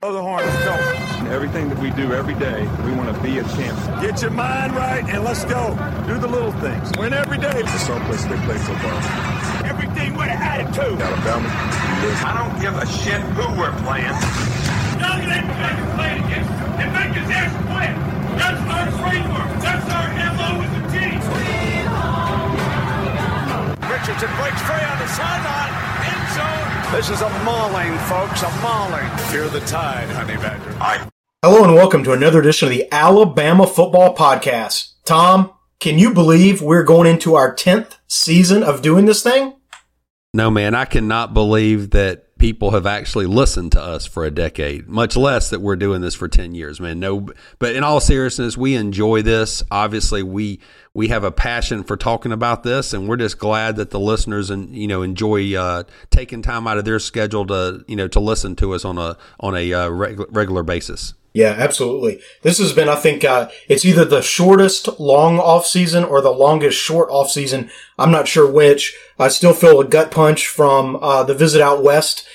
Blow the horn, let's go. Everything that we do every day, we want to be a champion. Get your mind right and let's go. Do the little things. Win every day. It's a someplace they play football. Everything with an attitude. Alabama. I don't give a shit who we're playing. None of them guys are playing against and make his ass quit. That's our framework. That's our MO as a team. Richardson breaks free on the sideline. End zone. This is a mauling, folks, a mauling. Fear the tide, honey badger. Hello and welcome to another edition of the Alabama Football Podcast. Tom, can you believe we're going into our 10th season of doing this thing? No, man, I cannot believe that people have actually listened to us for a decade, much less that we're doing this for 10 years, man. No, but in all seriousness, we enjoy this. Obviously, we have a passion for talking about this, and we're just glad that the listeners enjoy taking time out of their schedule to listen to us on a regular basis. Yeah, absolutely. This has been, I think, it's either the shortest long off season or the longest short off season. I'm not sure which. I still feel a gut punch from the visit out west,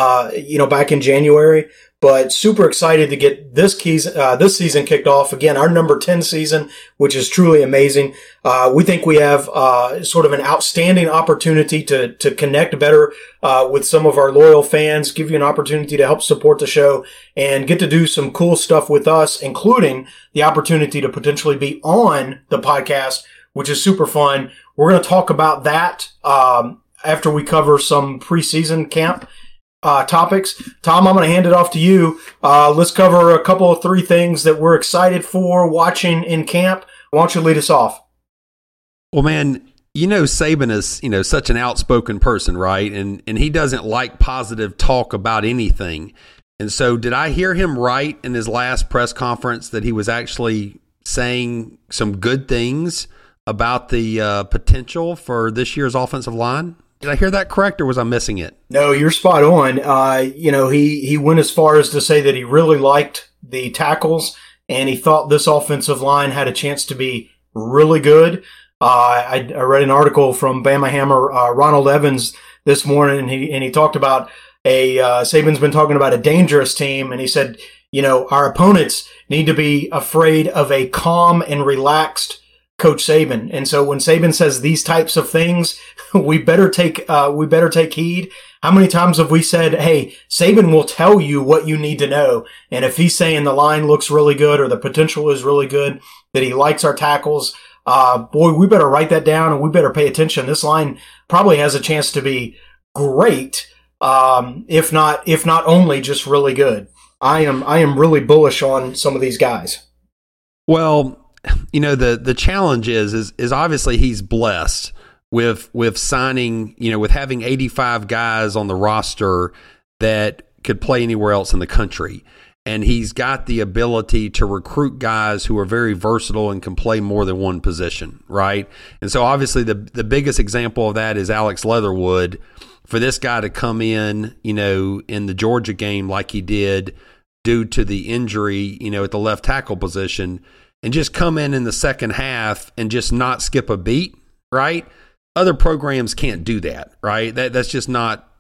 back in January. But super excited to get this season kicked off. Again, our number 10 season, which is truly amazing. We think we have sort of an outstanding opportunity to connect better with some of our loyal fans, give you an opportunity to help support the show, and get to do some cool stuff with us, including the opportunity to potentially be on the podcast, which is super fun. We're going to talk about that after we cover some preseason camp topics. Tom, I'm going to hand it off to you. Let's cover a couple of three things that we're excited for watching in camp. Why don't you lead us off? Well, man, Saban is, such an outspoken person, right? And he doesn't like positive talk about anything. And so did I hear him right in his last press conference that he was actually saying some good things about the potential for this year's offensive line? Did I hear that correct, or was I missing it? No, you're spot on. He went as far as to say that he really liked the tackles, and he thought this offensive line had a chance to be really good. I read an article from Bama Hammer, Ronald Evans, this morning, and he talked about Saban's been talking about a dangerous team, and he said, our opponents need to be afraid of a calm and relaxed Coach Saban. And so when Saban says these types of things, we better take heed. How many times have we said, hey, Saban will tell you what you need to know. And if he's saying the line looks really good or the potential is really good, that he likes our tackles, we better write that down and we better pay attention. This line probably has a chance to be great. If not only just really good. I am really bullish on some of these guys. Well, the challenge is obviously he's blessed with signing, with having 85 guys on the roster that could play anywhere else in the country. And he's got the ability to recruit guys who are very versatile and can play more than one position, right? And so obviously the biggest example of that is Alex Leatherwood. For this guy to come in, in the Georgia game like he did due to the injury, at the left tackle position, and just come in the second half and just not skip a beat, right? Other programs can't do that, right? That's just not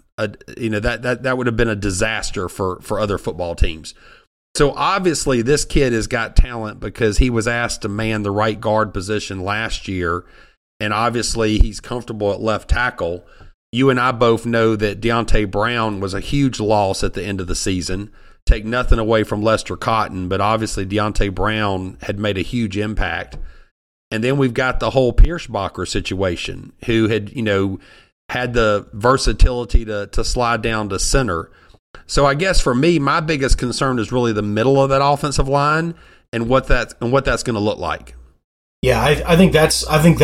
that would have been a disaster for other football teams. So obviously this kid has got talent because he was asked to man the right guard position last year, and obviously he's comfortable at left tackle. You and I both know that Deonte Brown was a huge loss at the end of the season. Take nothing away from Lester Cotton, but obviously Deonte Brown had made a huge impact. And then we've got the whole Pierschbacher situation, who had, had the versatility to slide down to center. So I guess for me, my biggest concern is really the middle of that offensive line and what that's going to look like. Yeah, I think that's that's kind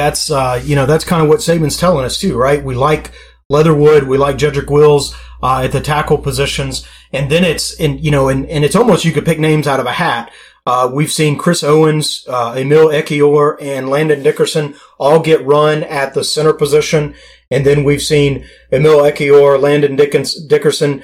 of what Saban's telling us too, right? We like Leatherwood, we like Jedrick Wills at the tackle positions, and then it's it's almost you could pick names out of a hat. We've seen Chris Owens, Emil Ekiyor, and Landon Dickerson all get run at the center position, and then we've seen Emil Ekiyor, Landon Dickerson,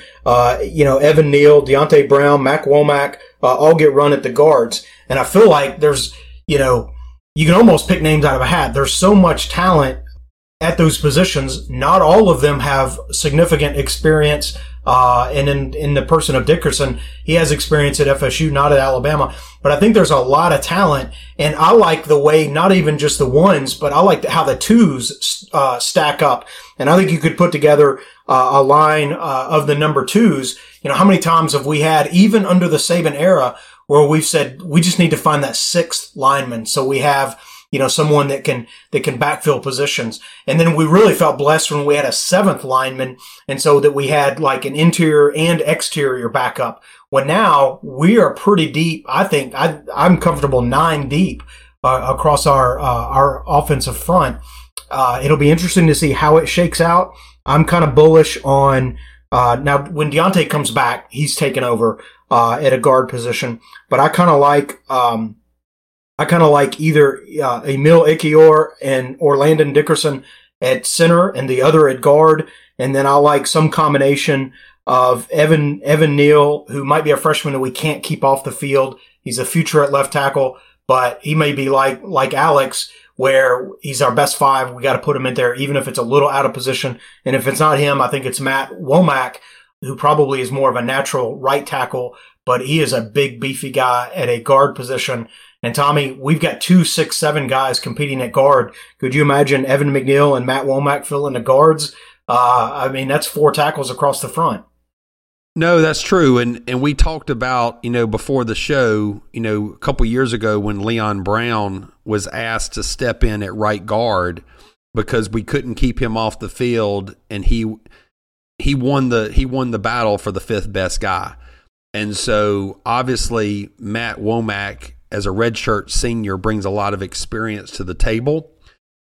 Evan Neal, Deonte Brown, Mac Womack all get run at the guards, and I feel like there's you can almost pick names out of a hat. There's so much talent at those positions. Not all of them have significant experience And in the person of Dickerson, he has experience at FSU, not at Alabama. But I think there's a lot of talent. And I like the way, not even just the ones, but I like how the twos stack up. And I think you could put together a line of the number twos. How many times have we had, even under the Saban era, where we've said we just need to find that sixth lineman. So we have, someone that can backfill positions. And then we really felt blessed when we had a seventh lineman. And so that we had like an interior and exterior backup. Well, now we are pretty deep. I think I'm comfortable 9 deep, across our offensive front. It'll be interesting to see how it shakes out. I'm kind of bullish on, now when Deontay comes back, he's taken over, at a guard position, but I kind of like either Emil Ikior or Landon Dickerson at center and the other at guard. And then I like some combination of Evan Neal, who might be a freshman that we can't keep off the field. He's a future at left tackle, but he may be like Alex, where he's our best 5. We got to put him in there, even if it's a little out of position. And if it's not him, I think it's Matt Womack, who probably is more of a natural right tackle, but he is a big, beefy guy at a guard position. And Tommy, we've got 2 6'7" guys competing at guard. Could you imagine Evan McNeil and Matt Womack filling the guards? That's 4 tackles across the front. No, that's true. And we talked about, before the show, a couple years ago when Leon Brown was asked to step in at right guard because we couldn't keep him off the field, and he won the battle for the 5th best guy. And so obviously Matt Womack, as a redshirt senior, brings a lot of experience to the table.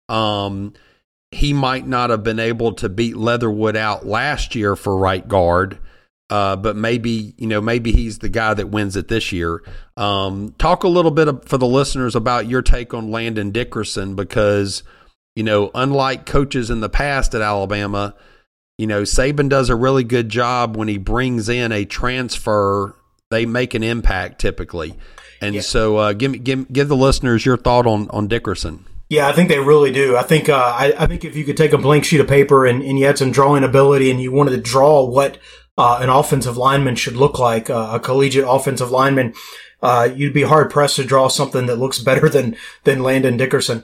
He might not have been able to beat Leatherwood out last year for right guard, but maybe he's the guy that wins it this year. Talk a little bit for the listeners about your take on Landon Dickerson, because, unlike coaches in the past at Alabama, Saban does a really good job when he brings in a transfer. They make an impact typically. And so give the listeners your thought on Dickerson. Yeah, I think they really do. I think I think if you could take a blank sheet of paper and you had some drawing ability and you wanted to draw what an offensive lineman should look like, a collegiate offensive lineman, you'd be hard pressed to draw something that looks better than Landon Dickerson.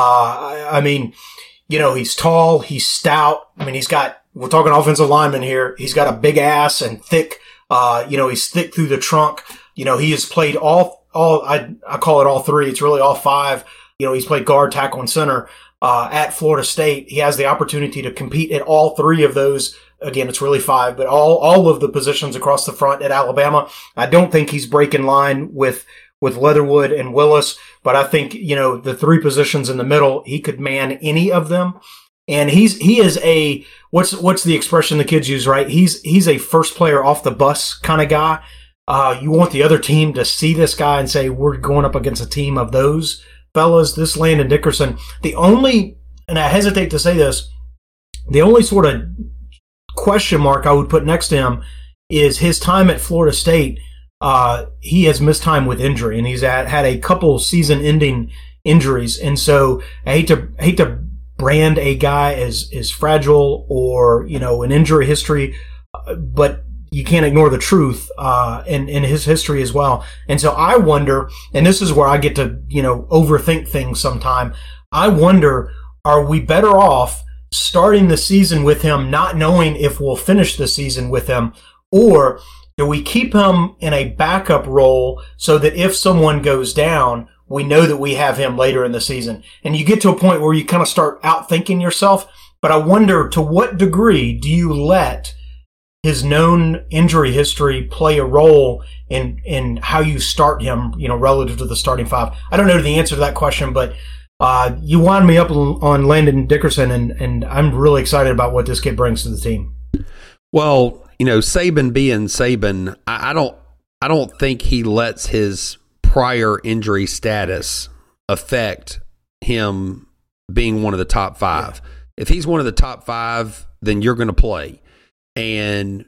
He's tall, he's stout. We're talking offensive lineman here. He's got a big ass and thick. He's thick through the trunk. He has played I call it all 3. It's really all 5. He's played guard, tackle, and center at Florida State. He has the opportunity to compete at all 3 of those. Again, it's really 5, but all of the positions across the front at Alabama. I don't think he's breaking line with Leatherwood and Willis, but I think, the 3 positions in the middle, he could man any of them. And he is a, what's the expression the kids use, right? He's a first player off the bus kind of guy. You want the other team to see this guy and say, we're going up against a team of those fellas. This Landon Dickerson, and I hesitate to say this, the only sort of question mark I would put next to him is his time at Florida State. He has missed time with injury, and he's had a couple season-ending injuries. And so I hate to brand a guy as fragile or, an injury history, but you can't ignore the truth in his history as well. And so I wonder, and this is where I get to, overthink things sometime. I wonder, are we better off starting the season with him, not knowing if we'll finish the season with him, or do we keep him in a backup role so that if someone goes down, we know that we have him later in the season? And you get to a point where you kind of start outthinking yourself. But I wonder, to what degree do you let his known injury history play a role in how you start him, relative to the starting 5? I don't know the answer to that question, but you wound me up on Landon Dickerson, and I'm really excited about what this kid brings to the team. Well, Saban being Saban, I don't think he lets his prior injury status affect him being one of the top 5. Yeah. If he's one of the top 5, then you're going to play. And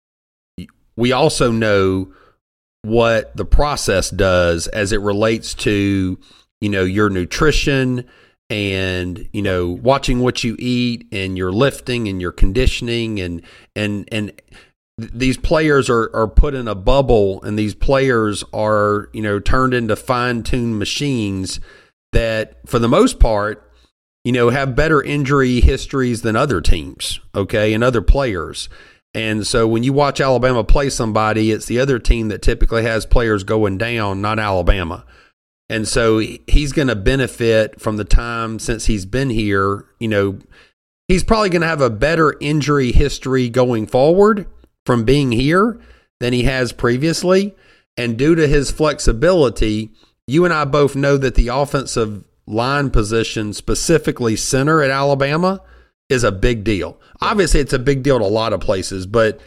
we also know what the process does as it relates to, your nutrition and, watching what you eat and your lifting and your conditioning and these players are put in a bubble, and these players are, turned into fine-tuned machines that, for the most part, have better injury histories than other teams, okay, and other players. And so when you watch Alabama play somebody, it's the other team that typically has players going down, not Alabama. And so he's going to benefit from the time since he's been here. He's probably going to have a better injury history going forward from being here than he has previously. And due to his flexibility, you and I both know that the offensive line position, specifically center at Alabama, is a big deal. Obviously, it's a big deal to a lot of places, but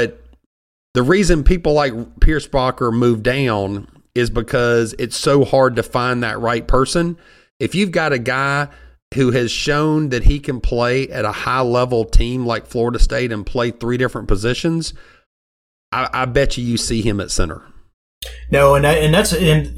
the reason people like Piersbacher move down is because it's so hard to find that right person. If you've got a guy who has shown that he can play at a high-level team like Florida State and play 3 different positions, I bet you see him at center. No, that's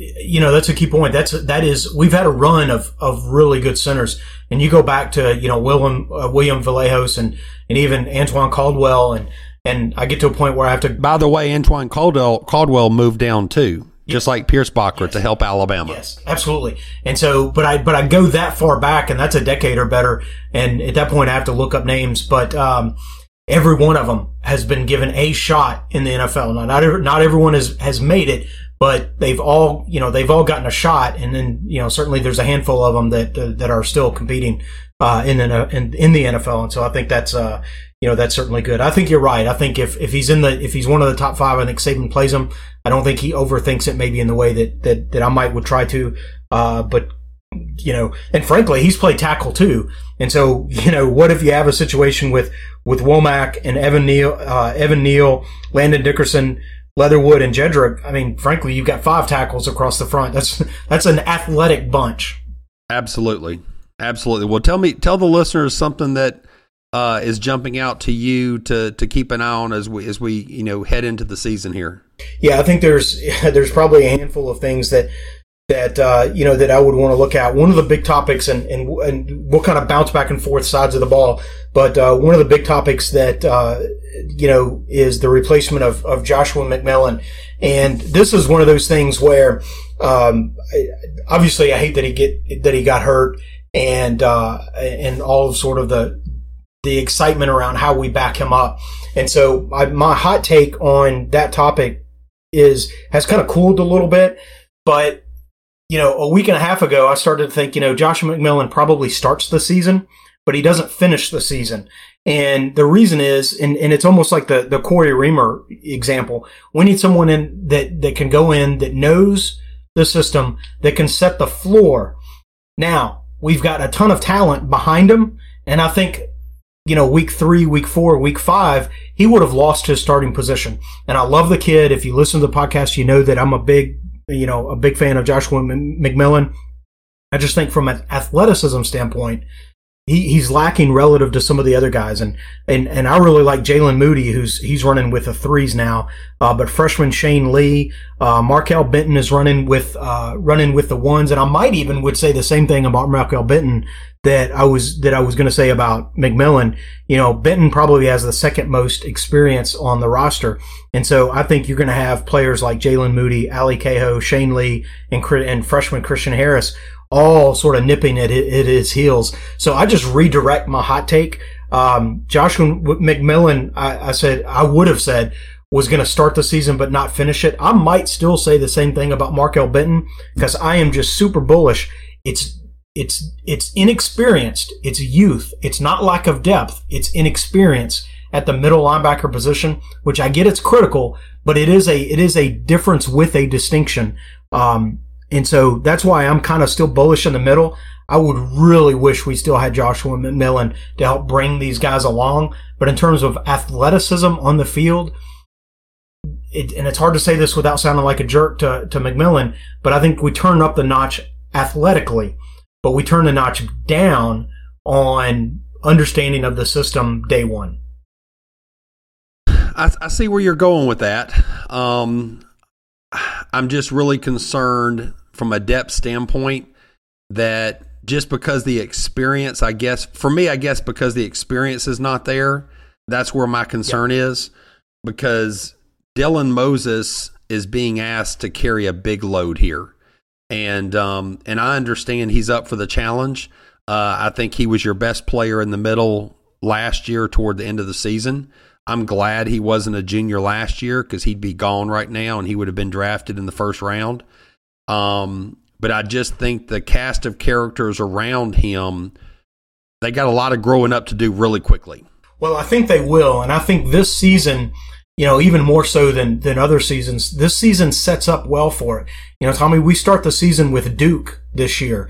a key point. That is we've had a run of really good centers, and you go back to William Vallejos and even Antoine Caldwell, and I get to a point where I have to. By the way, Antoine Caldwell moved down too. Just like Piersbacher to help Alabama. Yes, absolutely. And so, but I go that far back, and that's a decade or better. And at that point, I have to look up names. But every one of them has been given a shot in the NFL. Now, not everyone has made it, but they've all gotten a shot. And then certainly there's a handful of them that are still competing in the NFL. And so I think that's that's certainly good. I think you're right. I think if he's one of the top 5, I think Saban plays him. I don't think he overthinks it maybe in the way that I would try to. But and frankly, he's played tackle too. And so, what if you have a situation with Womack and Evan Neal, Landon Dickerson, Leatherwood, and Jedrick? I mean, frankly, you've got 5 tackles across the front. That's an athletic bunch. Absolutely. Well, tell the listeners something that is jumping out to you to keep an eye on as we head into the season here. Yeah, I think there's probably a handful of things that I would want to look at. One of the big topics, and we'll kind of bounce back and forth sides of the ball, but one of the big topics that is the replacement of Joshua McMillan. And this is one of those things where obviously I hate that he got hurt, and all of sort of the excitement around how we back him up. And so my hot take on that topic has kind of cooled a little bit, but a week and a half ago, I started to think, Joshua McMillan probably starts the season, but he doesn't finish the season. And the reason is, and it's almost like the Corey Reamer example. We need someone in that can go in, that knows the system, that can set the floor. Now, we've got a ton of talent behind him, and I think, week 3, week 4, week 5, he would have lost his starting position. And I love the kid. If you listen to the podcast, you know that I'm a big fan of Joshua McMillan. I just think from an athleticism standpoint, he's lacking relative to some of the other guys. And I really like Jalen Moody, he's running with the 3s now. But freshman Shane Lee, Markel Benton is running with the 1s. And I might even would say the same thing about Markel Benton that I was going to say about McMillan. Benton probably has the second most experience on the roster. And so I think you're going to have players like Jalen Moody, Ali Cahoe, Shane Lee, and freshman Christian Harris all sort of nipping at his heels. So I just redirect my hot take. Joshua McMillan, I would have said was going to start the season but not finish it. I might still say the same thing about Markel Benton, because I am just super bullish. It's inexperienced. It's youth. It's not lack of depth. It's inexperience at the middle linebacker position, which I get it's critical, but it is a difference with a distinction. And so that's why I'm kind of still bullish in the middle. I would really wish we still had Joshua McMillan to help bring these guys along. But in terms of athleticism on the field, and it's hard to say this without sounding like a jerk to McMillan, but I think we turn up the notch athletically, but we turn the notch down on understanding of the system day one. I see where you're going with that. I'm just really concerned from a depth standpoint that just because the experience, because the experience is not there, that's where my concern is. because Dylan Moses is being asked to carry a big load here. And I understand he's up for the challenge. I think he was your best player in the middle last year toward the end of the season. I'm glad he wasn't a junior last year because he'd be gone right now and he would have been drafted in the first round. But I just think the cast of characters around him, they got a lot of growing up to do really quickly. Well, I think they will. And I think this season, even more so than other seasons, this season sets up well for it. Tommy, we start the season with Duke this year.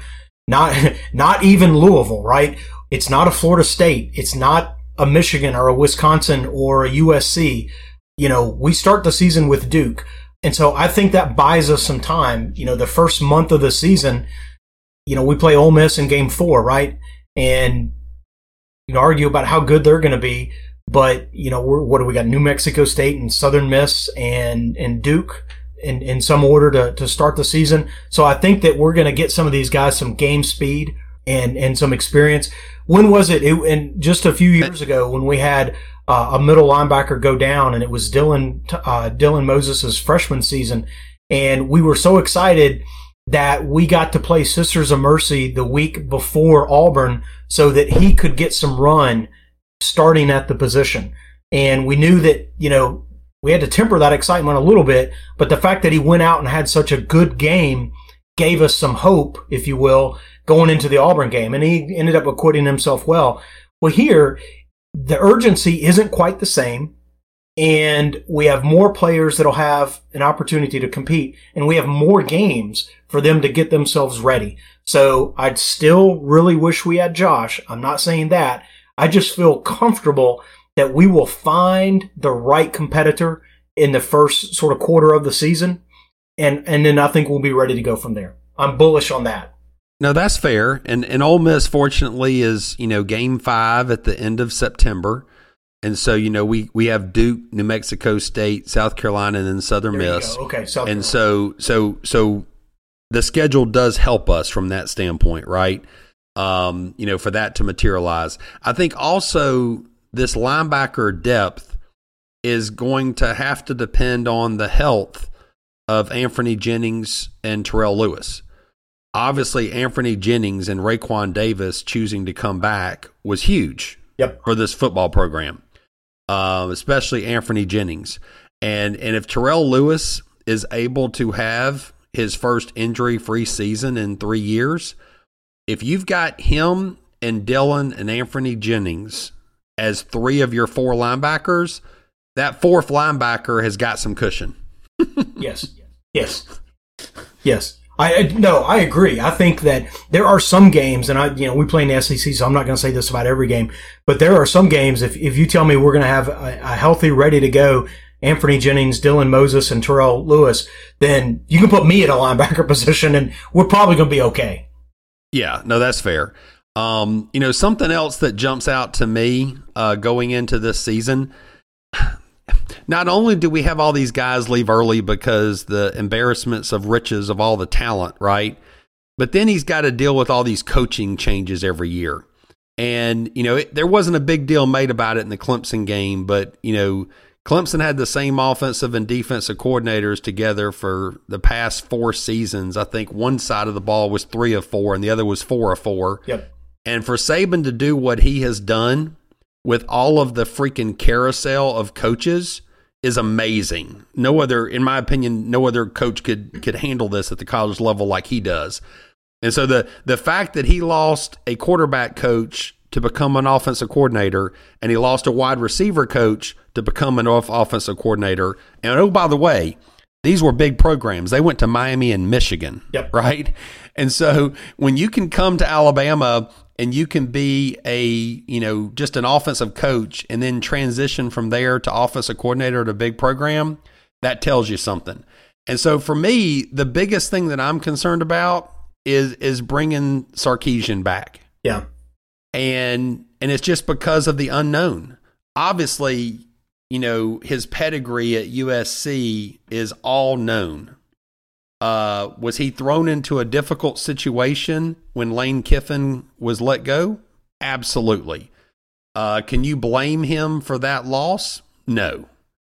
Not even Louisville, right? It's not a Florida State. It's not a Michigan or a Wisconsin or a USC. We start the season with Duke. And so I think that buys us some time. The first month of the season, we play Ole Miss in game 4, right? And, argue about how good they're going to be. But, what do we got? New Mexico State and Southern Miss and Duke in some order to start the season. So I think that we're going to get some of these guys some game speed and some experience. When was it? And just a few years ago when we had a middle linebacker go down, and it was Dylan Moses' freshman season. And we were so excited that we got to play Sisters of Mercy the week before Auburn so that he could get some run starting at the position. And we knew that, we had to temper that excitement a little bit, but the fact that he went out and had such a good game gave us some hope, if you will, going into the Auburn game. And he ended up acquitting himself well. Well, here, the urgency isn't quite the same, and we have more players that'll have an opportunity to compete, and we have more games for them to get themselves ready. So I'd still really wish we had Josh. I'm not saying that. I just feel comfortable that we will find the right competitor in the first sort of quarter of the season, and then I think we'll be ready to go from there. I'm bullish on that. No, that's fair. And Ole Miss, fortunately, is, game 5 at the end of September. And so, we have Duke, New Mexico State, South Carolina, and then Southern Miss. Okay, South Carolina. And so the schedule does help us from that standpoint, right? For that to materialize. I think also this linebacker depth is going to have to depend on the health of Anthony Jennings and Terrell Lewis. Obviously, Anthony Jennings and Raekwon Davis choosing to come back was huge for this football program, especially Anthony Jennings. And if Terrell Lewis is able to have his first injury-free season in 3 years, if you've got him and Dylan and Anthony Jennings as 3 of your 4 linebackers, that 4th linebacker has got some cushion. Yes. I agree. I think that there are some games, and we play in the SEC, so I'm not going to say this about every game, but there are some games, if you tell me we're going to have a healthy, ready to go Anthony Jennings, Dylan Moses, and Terrell Lewis, then you can put me at a linebacker position, and we're probably going to be okay. Yeah, no, that's fair. Something else that jumps out to me going into this season, not only do we have all these guys leave early because the embarrassments of riches of all the talent, right? But then he's got to deal with all these coaching changes every year. And, there wasn't a big deal made about it in the Clemson game, but, Clemson had the same offensive and defensive coordinators together for the past 4 seasons. I think one side of the ball was 3 of 4 and the other was 4 of 4. Yep. And for Saban to do what he has done with all of the freaking carousel of coaches is amazing. No other, in my opinion, no other coach could handle this at the college level like he does. And so the fact that he lost a quarterback coach to become an offensive coordinator, and he lost a wide receiver coach to become an offensive coordinator. And oh, by the way, these were big programs. They went to Miami and Michigan, right? And so when you can come to Alabama and you can be just an offensive coach and then transition from there to offensive coordinator at a big program, that tells you something. And so for me, the biggest thing that I'm concerned about is bringing Sarkisian back. Yeah. And it's just because of the unknown. Obviously, his pedigree at USC is all known. Was he thrown into a difficult situation when Lane Kiffin was let go? Absolutely. Can you blame him for that loss? No.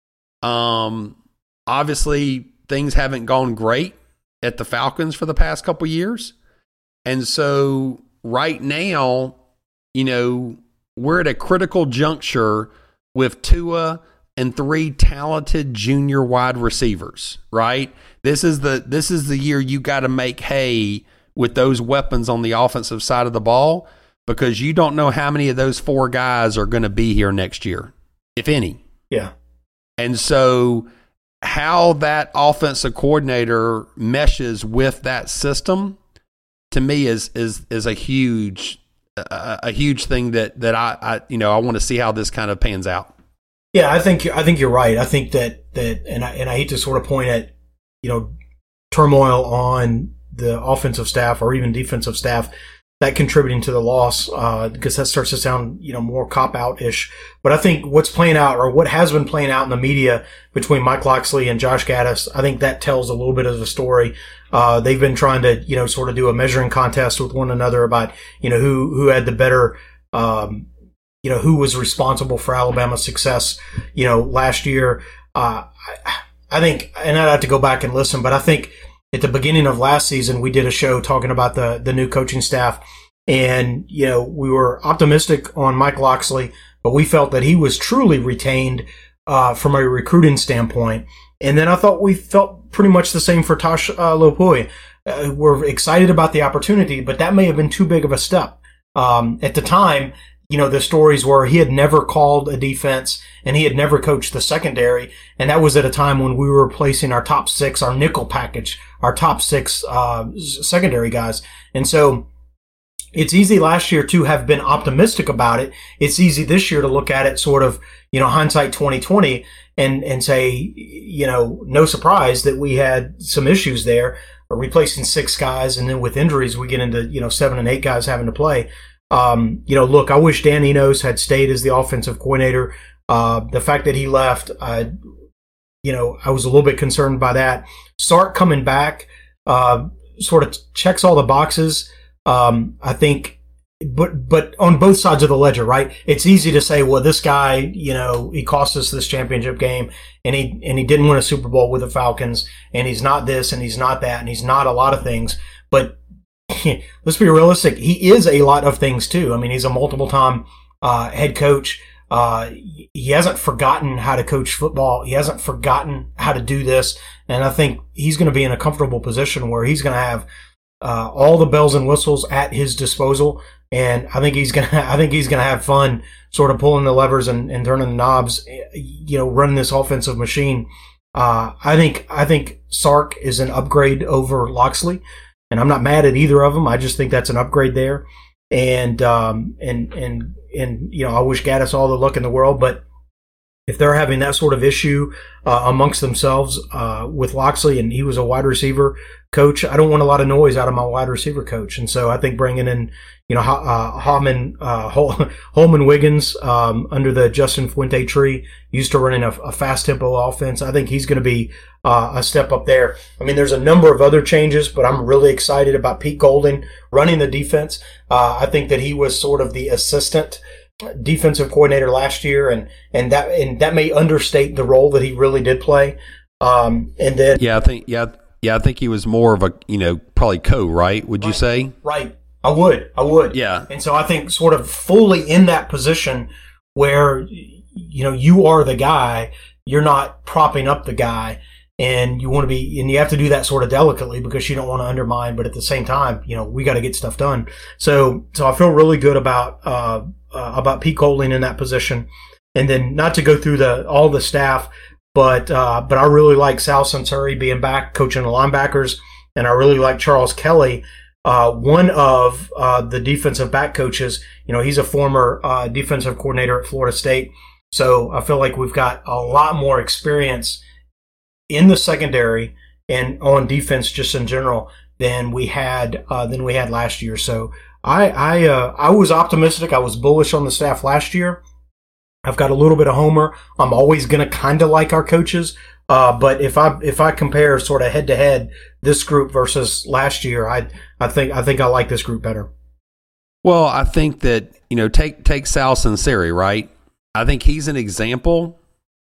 Obviously, things haven't gone great at the Falcons for the past couple years. And so right now, we're at a critical juncture with Tua and 3 talented junior wide receivers, right? This is the year you got to make hay with those weapons on the offensive side of the ball, because you don't know how many of those 4 guys are going to be here next year, if any. Yeah. And so how that offensive coordinator meshes with that system, to me, is a huge thing that I want to see how this kind of pans out. Yeah, I think you're right. I think that and I hate to sort of point at turmoil on the offensive staff or even defensive staff that contributing to the loss, because that starts to sound more cop-out-ish. But I think what's playing out, or what has been playing out in the media between Mike Locksley and Josh Gattis, I think that tells a little bit of the story. They've been trying to sort of do a measuring contest with one another about who had the better who was responsible for Alabama's success last year. I think, and I'd have to go back and listen, but I think at the beginning of last season, we did a show talking about the new coaching staff, and we were optimistic on Mike Locksley, but we felt that he was truly retained from a recruiting standpoint. And then I thought we felt pretty much the same for Tosh Lopui. We're excited about the opportunity, but that may have been too big of a step. At the time, the stories were he had never called a defense and he had never coached the secondary. And that was at a time when we were replacing our top 6, our nickel package, our top 6 secondary guys. And so it's easy last year to have been optimistic about it. It's easy this year to look at it sort of, hindsight 2020 and say, no surprise that we had some issues there, replacing 6 guys. And then with injuries, we get into, 7 and 8 guys having to play. Look, I wish Dan Enos had stayed as the offensive coordinator. The fact that he left, I was a little bit concerned by that. Sark coming back, sort of checks all the boxes. I think, but on both sides of the ledger, right? It's easy to say, well, this guy, he cost us this championship game and he didn't win a Super Bowl with the Falcons, and he's not this and he's not that and he's not a lot of things, but let's be realistic. He is a lot of things too. I mean, he's a multiple-time head coach. He hasn't forgotten how to coach football. He hasn't forgotten how to do this. And I think he's going to be in a comfortable position where he's going to have all the bells and whistles at his disposal. And I think he's going to have fun sort of pulling the levers and turning the knobs, running this offensive machine. I think Sark is an upgrade over Locksley. And I'm not mad at either of them. I just think that's an upgrade there. And I wish Gattis all the luck in the world. But if they're having that sort of issue amongst themselves with Locksley, and he was a wide receiver coach, I don't want a lot of noise out of my wide receiver coach. And so I think bringing in, Holman Wiggins under the Justin Fuente tree, used to running a fast tempo offense. I think he's going to be a step up there. I mean, there's a number of other changes, but I'm really excited about Pete Golding running the defense. I think that he was sort of the assistant defensive coordinator last year, and that may understate the role that he really did play. And then I think he was more of a probably right? Would you say? Right. I would. Yeah. And so I think sort of fully in that position where you are the guy, you're not propping up the guy, and you want to be, and you have to do that sort of delicately because you don't want to undermine, but at the same time, we got to get stuff done. So I feel really good about Pete Golding in that position. And then not to go through all the staff, but I really like Sal Sunseri being back coaching the linebackers, and I really like Charles Kelly, one of the defensive back coaches. He's a former defensive coordinator at Florida State. So I feel like we've got a lot more experience in the secondary and on defense just in general than we had last year. So I was optimistic. I was bullish on the staff last year. I've got a little bit of homer. I'm always going to kind of like our coaches. But if I compare sort of head to head this group versus last year, I think I like this group better. Well, I think that, take Sal Sunseri, right? I think he's an example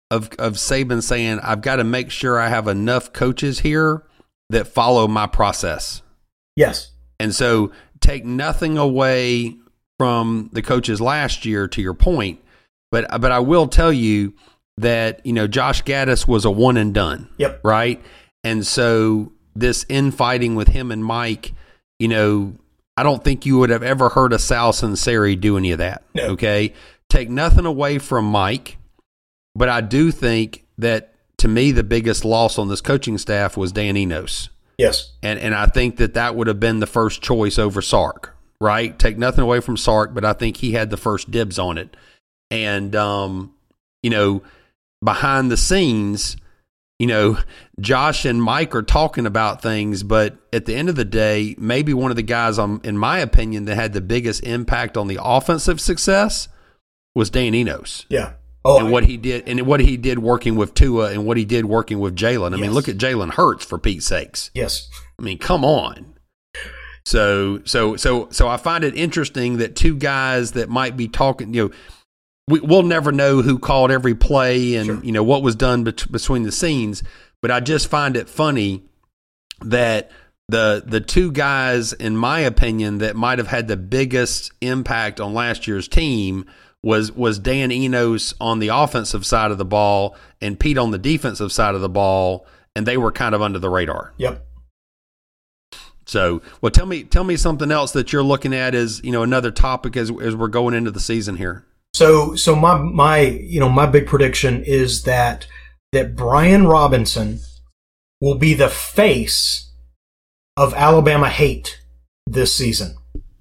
of Saban saying, I've got to make sure I have enough coaches here that follow my process. Yes. And so take nothing away from the coaches last year, to your point, but I will tell you that, Josh Gaddis was a one and done. Yep. Right. And so this infighting with him and Mike, I don't think you would have ever heard of Sal Sunseri do any of that. No. Okay. Take nothing away from Mike, but I do think that, to me, the biggest loss on this coaching staff was Dan Enos. Yes. And I think that would have been the first choice over Sark, right? Take nothing away from Sark, but I think he had the first dibs on it. And, behind the scenes, Josh and Mike are talking about things, but at the end of the day, maybe one of the guys, in my opinion, that had the biggest impact on the offensive success was Dan Enos. Yeah. What he did working with Tua and what he did working with Jalen. I mean, look at Jalen Hurts, for Pete's sakes. Yes. I mean, come on. So I find it interesting that two guys that might be talking, we'll never know who called every play and, Sure. What was done between the scenes. But I just find it funny that the two guys, in my opinion, that might have had the biggest impact on last year's team was Dan Enos on the offensive side of the ball and Pete on the defensive side of the ball, and they were kind of under the radar. Yep. So, well, tell me something else that you're looking at as, another topic as we're going into the season here. So my big prediction is that Brian Robinson will be the face of Alabama hate this season.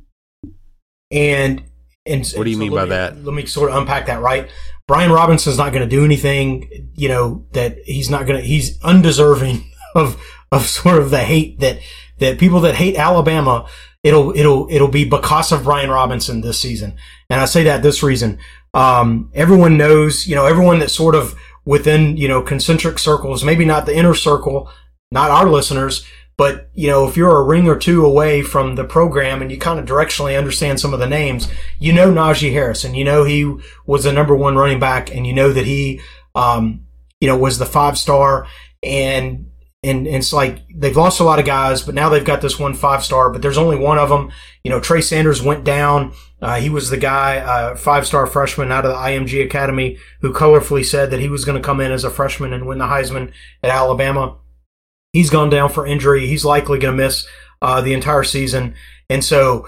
And what do you mean by that? Let me sort of unpack that, right? Brian Robinson's not going to do anything, that he's undeserving of sort of the hate that people that hate Alabama, it'll be because of Brian Robinson this season. And I say that this reason. Everyone knows, everyone that's sort of within, concentric circles, maybe not the inner circle, not our listeners, but, if you're a ring or two away from the program and you kind of directionally understand some of the names, Najee Harris, and he was the number one running back, and that he, was the 5-star, and it's like they've lost a lot of guys, but now they've got this one 5-star, but there's only one of them. Trey Sanders went down. He was the guy, 5-star freshman out of the IMG Academy, who colorfully said that he was going to come in as a freshman and win the Heisman at Alabama. He's gone down for injury. He's likely going to miss the entire season. And so,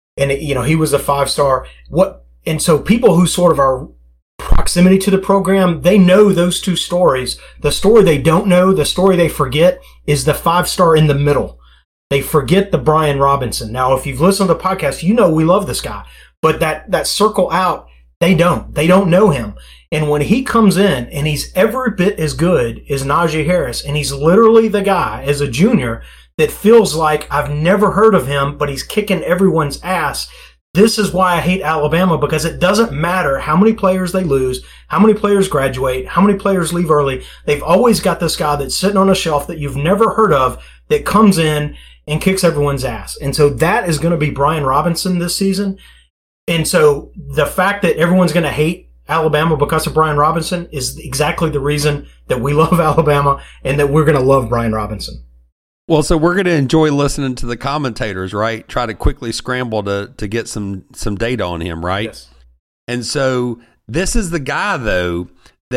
he was a 5-star. And so people who sort of are proximity to the program, they know those two stories. The story they don't know, the story they forget, is the 5-star in the middle. They forget the Brian Robinson. Now, if you've listened to the podcast, we love this guy. But that circle out, they don't. They don't know him. And when he comes in and he's every bit as good as Najee Harris, and he's literally the guy as a junior that feels like I've never heard of him, but he's kicking everyone's ass. This is why I hate Alabama, because it doesn't matter how many players they lose, how many players graduate, how many players leave early. They've always got this guy that's sitting on a shelf that you've never heard of that comes in and kicks everyone's ass. And so that is going to be Brian Robinson this season. And so the fact that everyone's going to hate Alabama because of Brian Robinson is exactly the reason that we love Alabama and that we're going to love Brian Robinson. Well, so we're going to enjoy listening to the commentators, right? Try to quickly scramble to get some data on him, right? Yes. And so this is the guy, though,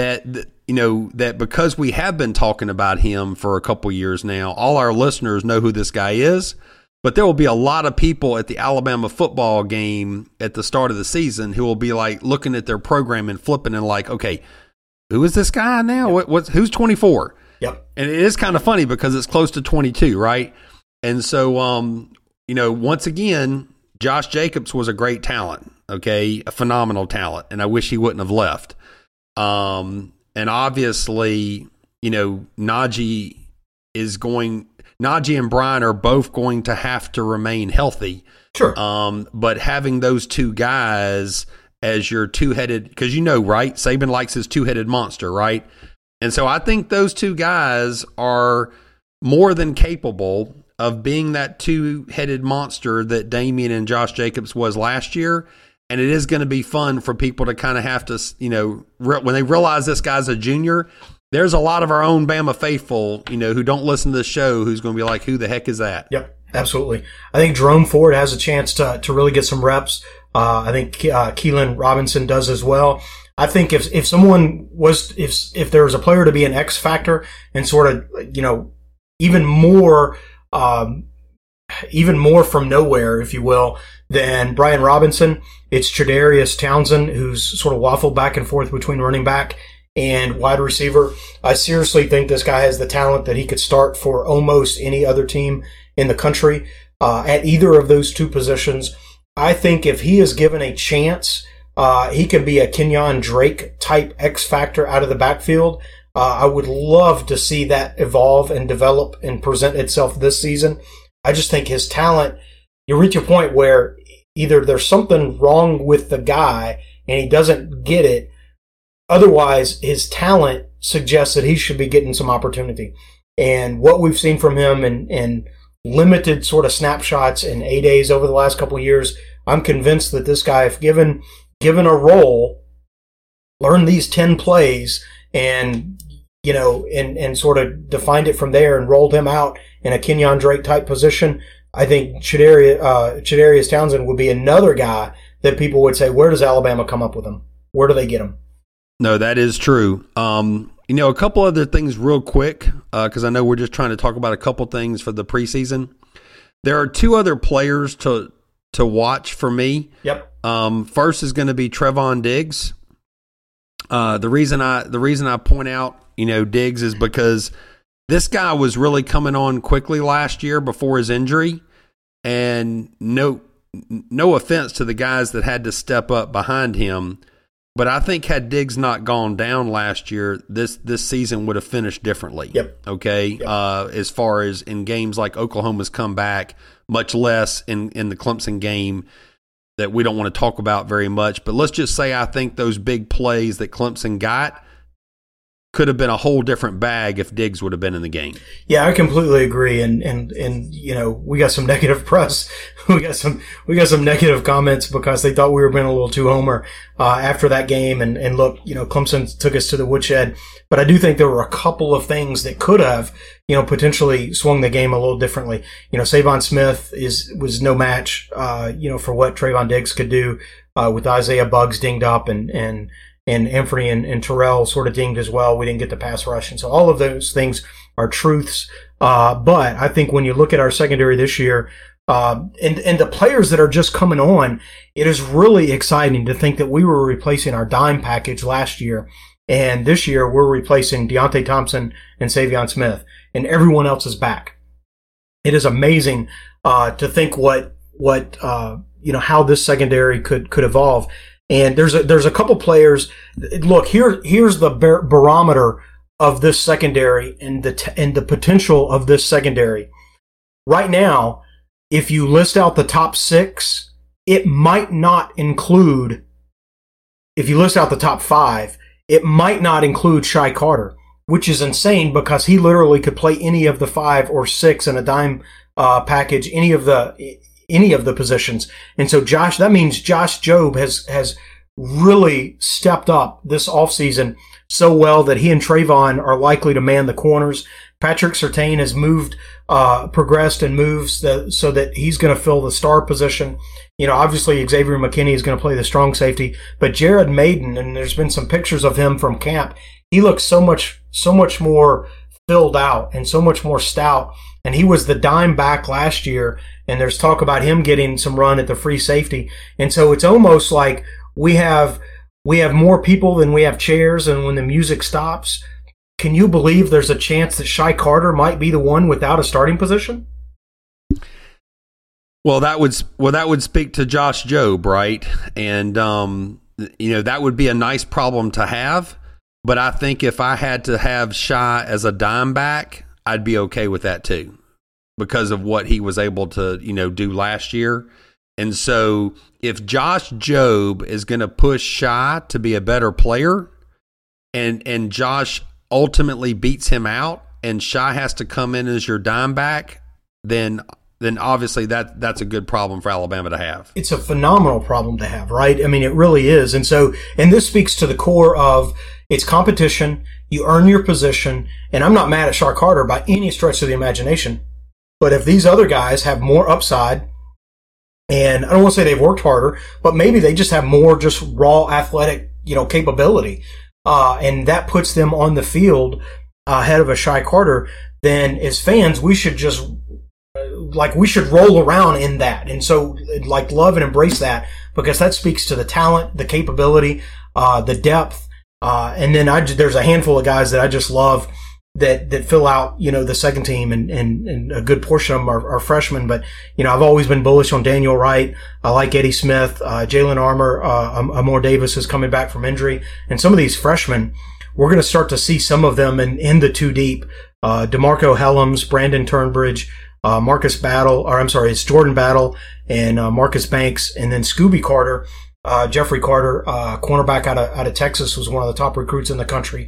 that because we have been talking about him for a couple years now, all our listeners know who this guy is. But there will be a lot of people at the Alabama football game at the start of the season who will be like looking at their program and flipping and like, okay, who is this guy now? Yep. Who's 24? Yep. And it is kind of funny because it's close to 22, right? And so, once again, Josh Jacobs was a great talent, okay, a phenomenal talent, and I wish he wouldn't have left. And obviously, Najee and Brian are both going to have to remain healthy. Sure. But having those two guys as your two-headed, because right, Saban likes his two-headed monster, right? And so I think those two guys are more than capable of being that two-headed monster that Damian and Josh Jacobs was last year. And it is going to be fun for people to kind of have to, when they realize this guy's a junior, there's a lot of our own Bama faithful, who don't listen to the show who's going to be like, who the heck is that? Yep, absolutely. I think Jerome Ford has a chance to really get some reps. I think Keelan Robinson does as well. I think if someone was, if there was a player to be an X factor and sort of, even more from nowhere, if you will, than Brian Robinson, it's Tre'Darius Townsend, who's sort of waffled back and forth between running back and wide receiver. I seriously think this guy has the talent that he could start for almost any other team in the country at either of those two positions. I think if he is given a chance, he can be a Kenyon Drake type X factor out of the backfield. I would love to see that evolve and develop and present itself this season. I just think his talent, you reach a point where either there's something wrong with the guy and he doesn't get it. Otherwise, his talent suggests that he should be getting some opportunity. And what we've seen from him in limited sort of snapshots in A-days over the last couple of years, I'm convinced that this guy, if given a role, learn these 10 plays and sort of defined it from there and rolled him out in a Kenyon Drake type position, I think Tre'Darius Townsend would be another guy that people would say, where does Alabama come up with him? Where do they get him? No, that is true. A couple other things real quick, because I know we're just trying to talk about a couple things for the preseason. There are two other players to watch for me. Yep. First is going to be Trevon Diggs. The reason I point out, Diggs is because this guy was really coming on quickly last year before his injury, and no offense to the guys that had to step up behind him, but I think had Diggs not gone down last year, this season would have finished differently. Yep. Okay. Yep. As far as in games like Oklahoma's come back, much less in the Clemson game that we don't want to talk about very much. But let's just say I think those big plays that Clemson got could have been a whole different bag if Diggs would have been in the game. Yeah, I completely agree. And we got some negative press. We got some negative comments because they thought we were being a little too homer after that game. And look, Clemson took us to the woodshed. But I do think there were a couple of things that could have, potentially swung the game a little differently. Savon Smith was no match, for what Trevon Diggs could do with Isaiah Buggs dinged up and Anthony and Terrell sort of dinged as well. We didn't get the pass rush. And so all of those things are truths. But I think when you look at our secondary this year, and the players that are just coming on, it is really exciting to think that we were replacing our dime package last year. And this year we're replacing Deontay Thompson and Savion Smith, and everyone else is back. It is amazing, to think how this secondary could evolve. And there's a couple players. Look, here's the barometer of this secondary and the potential of this secondary. Right now, if you list out the top 6, it might not include. If you list out the top 5, it might not include Shy Carter, which is insane because he literally could play any of the 5 or 6 in a dime package, any of the positions. And so that means Josh Jobe has really stepped up this offseason so well that he and Trevon are likely to man the corners. Patrick Surtain has progressed and moves so that he's going to fill the star position. Obviously Xavier McKinney is going to play the strong safety, but Jared Maiden, and there's been some pictures of him from camp, he looks so much more filled out and so much more stout. And he was the dime back last year, and there's talk about him getting some run at the free safety. And so it's almost like we have more people than we have chairs, and when the music stops, can you believe there's a chance that Shy Carter might be the one without a starting position? Well, that would speak to Josh Jobe, right? And that would be a nice problem to have. But I think if I had to have Shy as a dime back, I'd be okay with that too, because of what he was able to, do last year. And so if Josh Jobe is going to push Shy to be a better player and Josh ultimately beats him out and Shy has to come in as your dime back, then then obviously that's a good problem for Alabama to have. It's a phenomenal problem to have, right? I mean, it really is. And this speaks to the core of it's competition. You earn your position. And I'm not mad at Shar Carter by any stretch of the imagination. But if these other guys have more upside, and I don't want to say they've worked harder, but maybe they just have more just raw athletic, capability. And that puts them on the field ahead of a Shai Carter, then as fans, we should just we should roll around in that. And so love and embrace that, because that speaks to the talent, the capability, the depth. And then there's a handful of guys that I just love that fill out, the second team, and a good portion of them are freshmen. But, I've always been bullish on Daniel Wright. I like Eddie Smith, Jalen Armour, Amor Davis is coming back from injury. And some of these freshmen, we're going to start to see some of them in the two deep. DeMarco Helms, Brandon Turnbridge, it's Jordan Battle and Marcus Banks, and then Scooby Carter, Jeffrey Carter, cornerback out of Texas, was one of the top recruits in the country.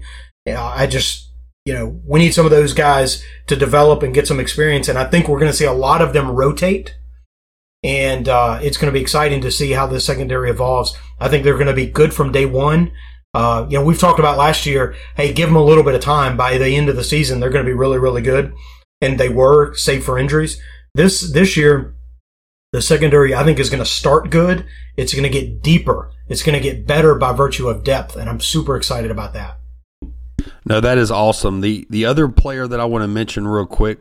We need some of those guys to develop and get some experience, and I think we're going to see a lot of them rotate, and it's going to be exciting to see how the secondary evolves. I think they're going to be good from day one. We've talked about last year, hey, give them a little bit of time. By the end of the season, they're going to be really, really good, and they were, save for injuries. This year, the secondary, I think, is going to start good. It's going to get deeper. It's going to get better by virtue of depth, and I'm super excited about that. No, that is awesome. The other player that I want to mention real quick,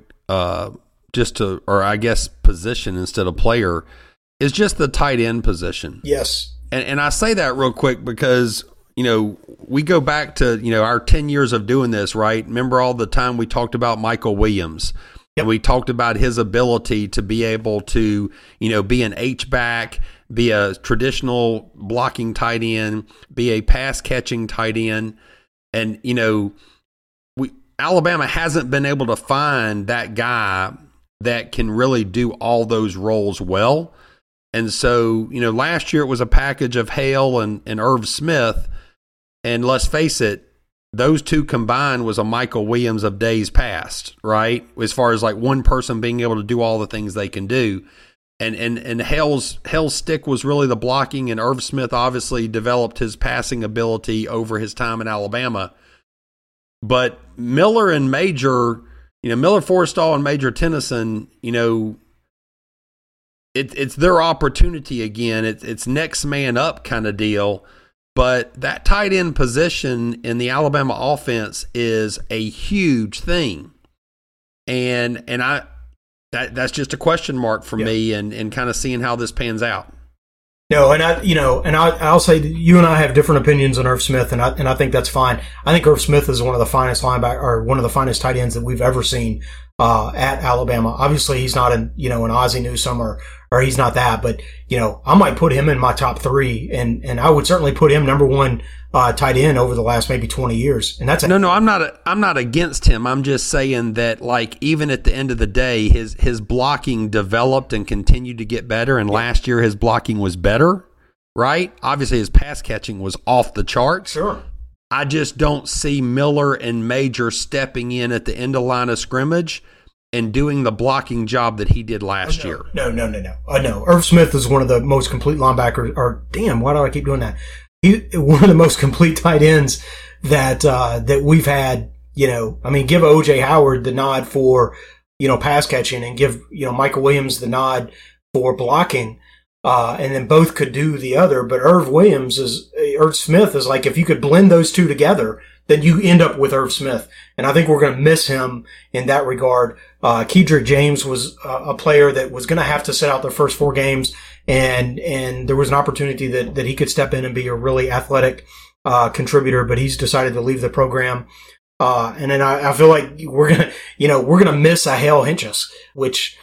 position instead of player, is just the tight end position. Yes. And I say that real quick because, we go back to, our 10 years of doing this, right? Remember all the time we talked about Michael Williams. Yep. And we talked about his ability to be able to, be an H-back, be a traditional blocking tight end, be a pass-catching tight end. And, Alabama hasn't been able to find that guy that can really do all those roles well. And so, last year it was a package of Hale and Irv Smith. And let's face it, those two combined was a Michael Williams of days past, right? As far as one person being able to do all the things they can do. And Hale's stick was really the blocking, and Irv Smith obviously developed his passing ability over his time in Alabama. But Miller and Major, Miller Forrestall and Major Tennyson, it's their opportunity again. It's next man up kind of deal. But that tight end position in the Alabama offense is a huge thing. And that's just a question mark for me, and kind of seeing how this pans out. No, I'll say that you and I have different opinions on Irv Smith, and I think that's fine. I think Irv Smith is one of the finest one of the finest tight ends that we've ever seen at Alabama. Obviously, he's not an Ozzie Newsome or he's not that, but I might put him in my top 3, and I would certainly put him number 1 tight end over the last maybe 20 years. And that's no, I'm not against him. I'm just saying that even at the end of the day, his blocking developed and continued to get better. And last year his blocking was better, right? Obviously his pass catching was off the charts. Sure. I just don't see Miller and Major stepping in at the end of line of scrimmage and doing the blocking job that he did last year. No. No. Irv Smith is one of the most complete linebackers. Or damn, why do I keep doing that? He's one of the most complete tight ends that we've had. Give O.J. Howard the nod for pass catching, and give Michael Williams the nod for blocking, and then both could do the other. But Irv Smith is if you could blend those two together, then you end up with Irv Smith. And I think we're going to miss him in that regard. Kedrick James was a player that was going to have to sit out the first 4 games, and there was an opportunity that he could step in and be a really athletic contributor, but he's decided to leave the program. And then I feel like we're gonna miss a Hale Hentges, which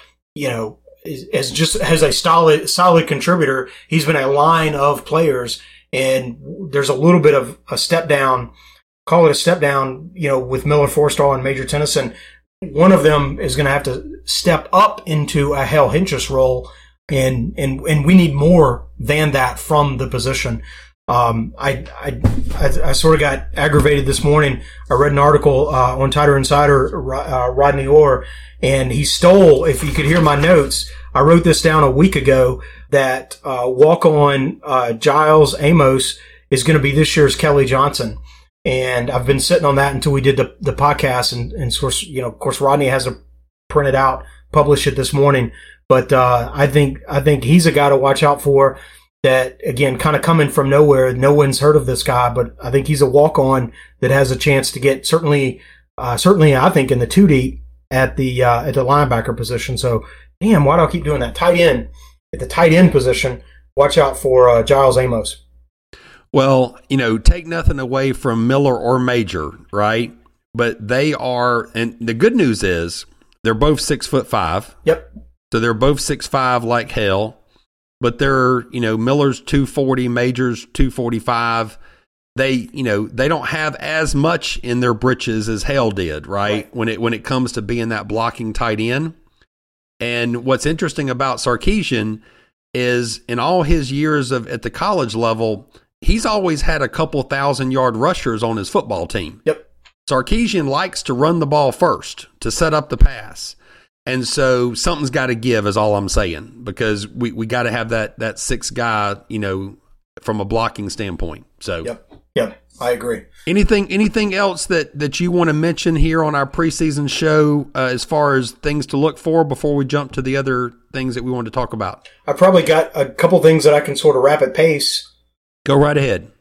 is just as a solid contributor. He's been a line of players, and there's a little bit of a step down. Call it a step down, with Miller Forrestall and Major Tennyson. One of them is going to have to step up into a Hale Hentges role, and we need more than that from the position. I sort of got aggravated this morning. I read an article on Tighter Insider, Rodney Orr, and he stole, if you could hear my notes, I wrote this down a week ago, that walk-on Giles Amos is going to be this year's Kelly Johnson. And I've been sitting on that until we did the podcast, and of course, Rodney has it printed out, published it this morning. But I think he's a guy to watch out for. That, again, kind of coming from nowhere. No one's heard of this guy, but I think he's a walk-on that has a chance to get certainly I think in the 2 deep at the linebacker position. So, damn, why do I keep doing that? Tight end, at the tight end position, watch out for Giles Amos. Well, take nothing away from Miller or Major, right? But they are, and the good news is they're both 6'5". Yep. So they're both 6'5" like hell. But they're, Miller's 240, Major's 245. They don't have as much in their britches as Hale did, right? When it comes to being that blocking tight end. And what's interesting about Sarkisian is in all his years at the college level, he's always had a couple 1,000-yard rushers on his football team. Yep. Sarkisian likes to run the ball first to set up the pass. And so something's got to give is all I'm saying, because we got to have that sixth guy, from a blocking standpoint. So Yep, I agree. Anything else that you want to mention here on our preseason show as far as things to look for before we jump to the other things that we want to talk about? I probably got a couple things that I can sort of wrap at pace. Go right ahead.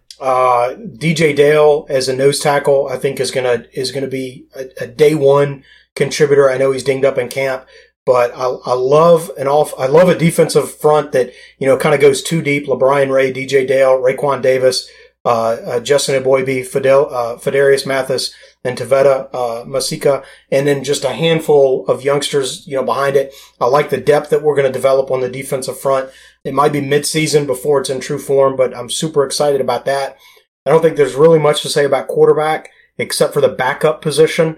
DJ Dale as a nose tackle, I think is gonna be a day one contributor. I know he's dinged up in camp, but I love a defensive front that kind of goes 2 deep. LeBrian Ray, DJ Dale, Raekwon Davis, Justin Eboigbe, Fedarius Mathis, and Taveta Masika, and then just a handful of youngsters behind it. I like the depth that we're going to develop on the defensive front. It might be mid-season before it's in true form, but I'm super excited about that. I don't think there's really much to say about quarterback except for the backup position.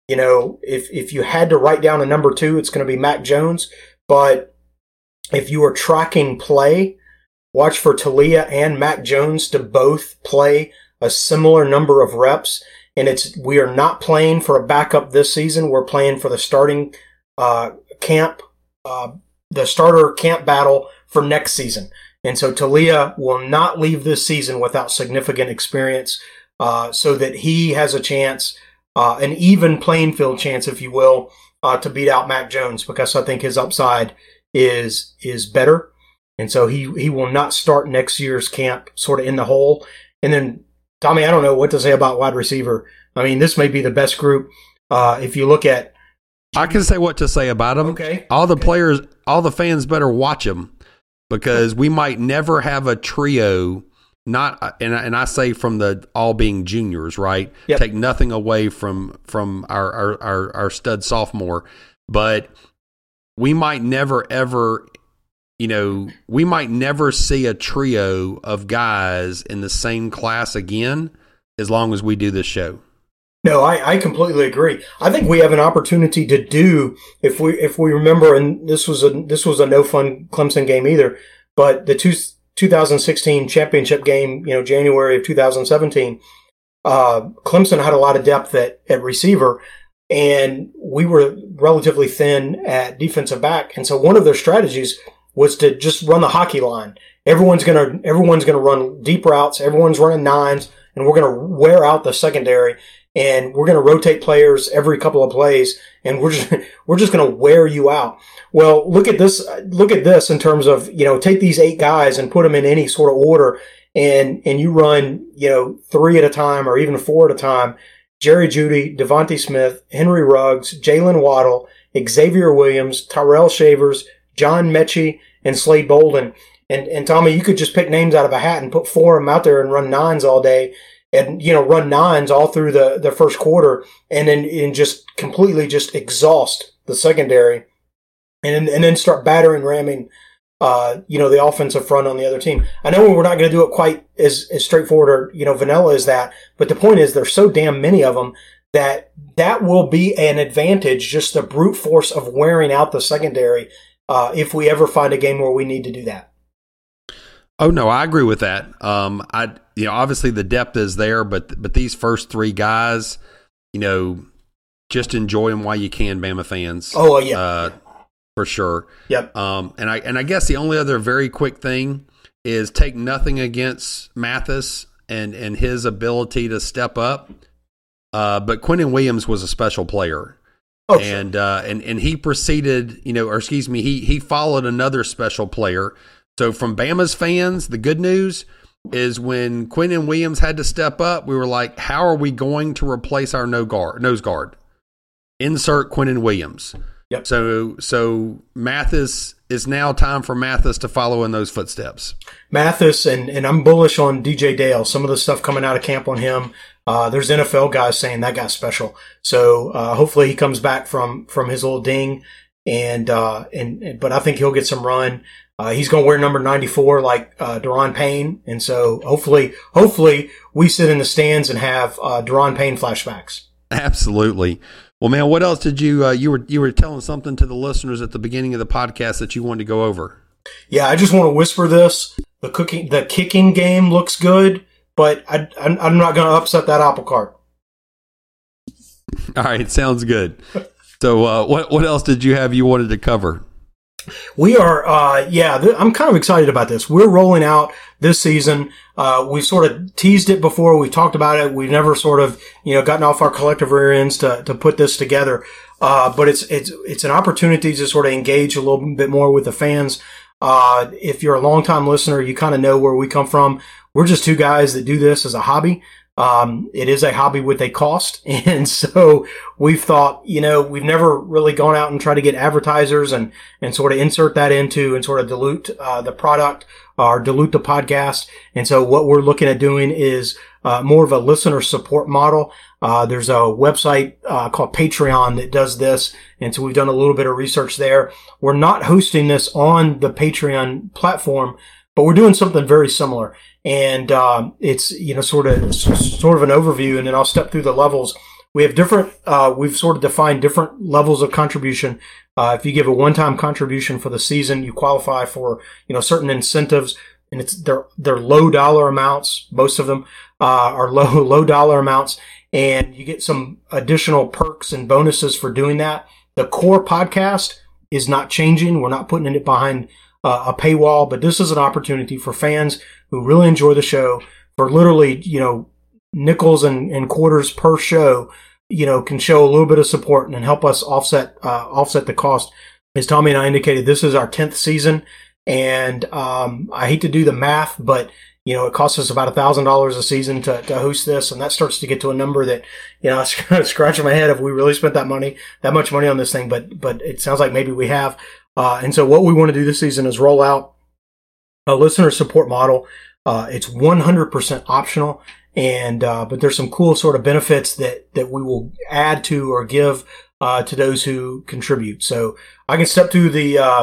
If you had to write down a number 2, it's going to be Mac Jones. But if you are tracking play, watch for Talia and Mac Jones to both play a similar number of reps. And we are not playing for a backup this season. We're playing for the starting camp, the starter camp battle for next season. And so Talia will not leave this season without significant experience, so that he has a chance, an even playing field chance, if you will, to beat out Mac Jones, because I think his upside is better. And so he will not start next year's camp sort of in the hole. And then, Tommy, I don't know what to say about wide receiver. I mean, this may be the best group. If you look at... I can say what to say about them. Okay. All the players, all the fans better watch them, because we might never have a trio. And I say from the all being juniors, right? Yep. Take nothing away from our stud sophomore, but we might never ever, we might never see a trio of guys in the same class again as long as we do this show. No, I completely agree. I think we have an opportunity to do, if we remember, and this was a no fun Clemson game either, but the 2016 championship game, January of 2017, Clemson had a lot of depth at receiver, and we were relatively thin at defensive back. And so one of their strategies was to just run the hockey line. Everyone's gonna run deep routes. Everyone's running nines, and we're gonna wear out the secondary. And we're going to rotate players every couple of plays, and we're just going to wear you out. Well, look at this in terms of, take these 8 guys and put them in any sort of order, and you run, 3 at a time or even 4 at a time. Jerry Jeudy, Devontae Smith, Henry Ruggs, Jalen Waddle, Xavier Williams, Tyrell Shavers, John Mechie, and Slade Bolden. And Tommy, you could just pick names out of a hat and put 4 of them out there and run nines all day. And, run nines all through the first quarter, and then just completely just exhaust the secondary, and then start battering, ramming, the offensive front on the other team. I know we're not going to do it quite as straightforward or, vanilla as that, but the point is there's so damn many of them that will be an advantage, just the brute force of wearing out the secondary, if we ever find a game where we need to do that. Oh no, I agree with that. Obviously the depth is there, but these first three guys, just enjoy them while you can, Bama fans. Oh yeah, for sure. Yep. And I guess the only other very quick thing is take nothing against Mathis and his ability to step up, but Quinnen Williams was a special player. Oh, and sure. And he proceeded, he followed another special player. So from Bama's fans, the good news is when Quinnen Williams had to step up, we were like, how are we going to replace our nose guard? Insert Quinnen Williams. Yep. So Mathis, is now time for Mathis to follow in those footsteps. Mathis, and I'm bullish on DJ Dale. Some of the stuff coming out of camp on him. There's NFL guys saying that guy's special. So hopefully he comes back from his little ding, but I think he'll get some run. He's going to wear number 94 like Daron Payne, and so hopefully we sit in the stands and have Daron Payne flashbacks. Absolutely. Well, man, what else did you were telling something to the listeners at the beginning of the podcast that you wanted to go over? Yeah, I just want to whisper this: the kicking game looks good, but I'm not going to upset that apple cart. All right, sounds good. So, what else did you have you wanted to cover? We are, I'm kind of excited about this. We're rolling out this season. We sort of teased it before. We talked about it. We've never sort of, gotten off our collective rear ends to put this together. But it's an opportunity to sort of engage a little bit more with the fans. If you're a longtime listener, you kind of know where we come from. We're just two guys that do this as a hobby. It is a hobby with a cost. And so we've thought, we've never really gone out and tried to get advertisers and sort of insert that into and sort of dilute, the product or dilute the podcast. And so what we're looking at doing is, more of a listener support model. There's a website, called Patreon that does this. And so we've done a little bit of research there. We're not hosting this on the Patreon platform, but we're doing something very similar. And it's sort of an overview, and then I'll step through the levels. We have we've sort of defined different levels of contribution. If you give a one-time contribution for the season, you qualify for certain incentives, and they're low dollar amounts. Most of them are low dollar amounts, and you get some additional perks and bonuses for doing that. The core podcast is not changing. We're not putting it behind a paywall, but this is an opportunity for fans who really enjoy the show for literally, nickels and quarters per show, can show a little bit of support and help us offset the cost. As Tommy and I indicated, this is our 10th season, and I hate to do the math, but it costs us about $1,000 a season to host this, and that starts to get to a number that, I was kind of scratching my head if we really spent that much money on this thing, but it sounds like maybe we have. And so what we want to do this season is roll out a listener support model. It's 100% optional, but there's some cool sort of benefits that we will add to or give to those who contribute. So I can step through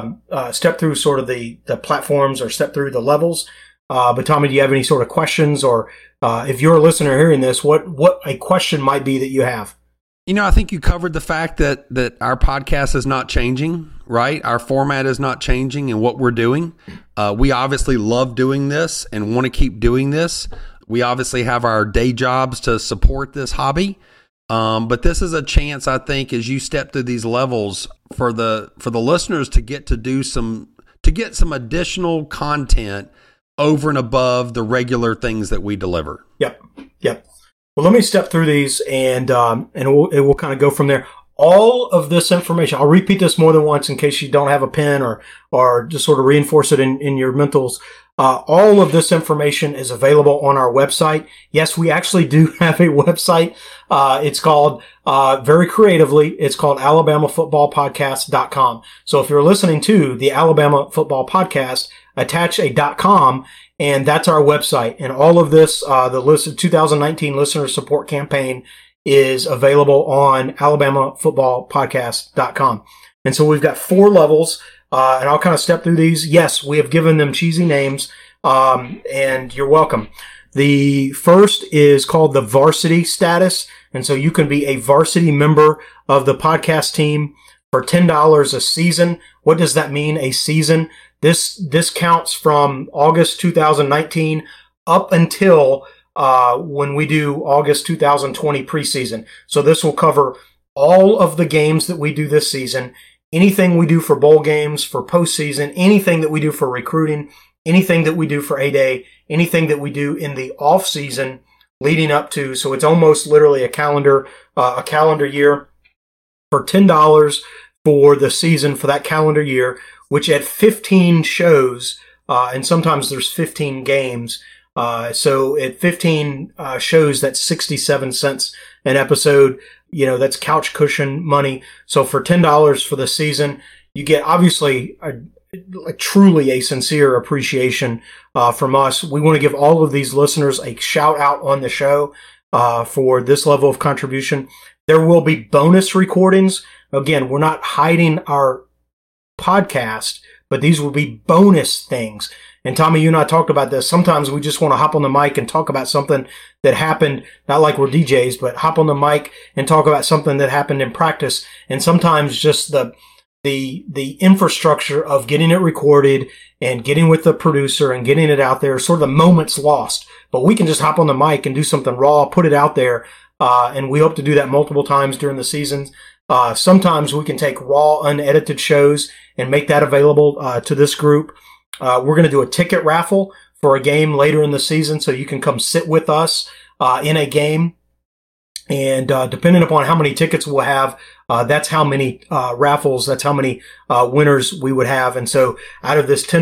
sort of the platforms or step through the levels. But Tommy, do you have any sort of questions, or if you're a listener hearing this, what a question might be that you have? I think you covered the fact that our podcast is not changing, right? Our format is not changing in what we're doing. We obviously love doing this and want to keep doing this. We obviously have our day jobs to support this hobby. But this is a chance, I think, as you step through these levels for the listeners to get some additional content over and above the regular things that we deliver. Yep. Well, let me step through these, and we'll kind of go from there. All of this information, I'll repeat this more than once in case you don't have a pen or just sort of reinforce it in your mentals. All of this information is available on our website. Yes, we actually do have a website. It's called, very creatively, it's called alabamafootballpodcast.com. So if you're listening to the Alabama Football Podcast, attach a .com, and that's our website. And all of this, the 2019 listener support campaign is available on alabamafootballpodcast.com. And so we've got 4 levels, and I'll kind of step through these. Yes, we have given them cheesy names, and you're welcome. The first is called the varsity status. And so you can be a varsity member of the podcast team for $10 a season. What does that mean, a season? This counts from August 2019 up until when we do August 2020 preseason. So this will cover all of the games that we do this season, anything we do for bowl games, for postseason, anything that we do for recruiting, anything that we do for A-Day, anything that we do in the off season leading up to. So it's almost literally a calendar year for $10 for the season for that calendar year, which at 15 shows, and sometimes there's 15 games. So at 15 shows, that's 67 cents an episode. That's couch cushion money. So for $10 for the season, you get obviously truly a sincere appreciation from us. We want to give all of these listeners a shout out on the show for this level of contribution. There will be bonus recordings. Again, we're not hiding our podcast, but these will be bonus things. And Tommy, you and I talked about this. Sometimes we just want to hop on the mic and talk about something that happened, not like we're DJs, but hop on the mic and talk about something that happened in practice. And sometimes just the infrastructure of getting it recorded and getting with the producer and getting it out there, sort of the moment's lost. But we can just hop on the mic and do something raw, put it out there. And we hope to do that multiple times during the season. Sometimes we can take raw, unedited shows and make that available to this group. We're going to do a ticket raffle for a game later in the season, so you can come sit with us in a game. And depending upon how many tickets we'll have, that's how many raffles, that's how many winners we would have. And so out of this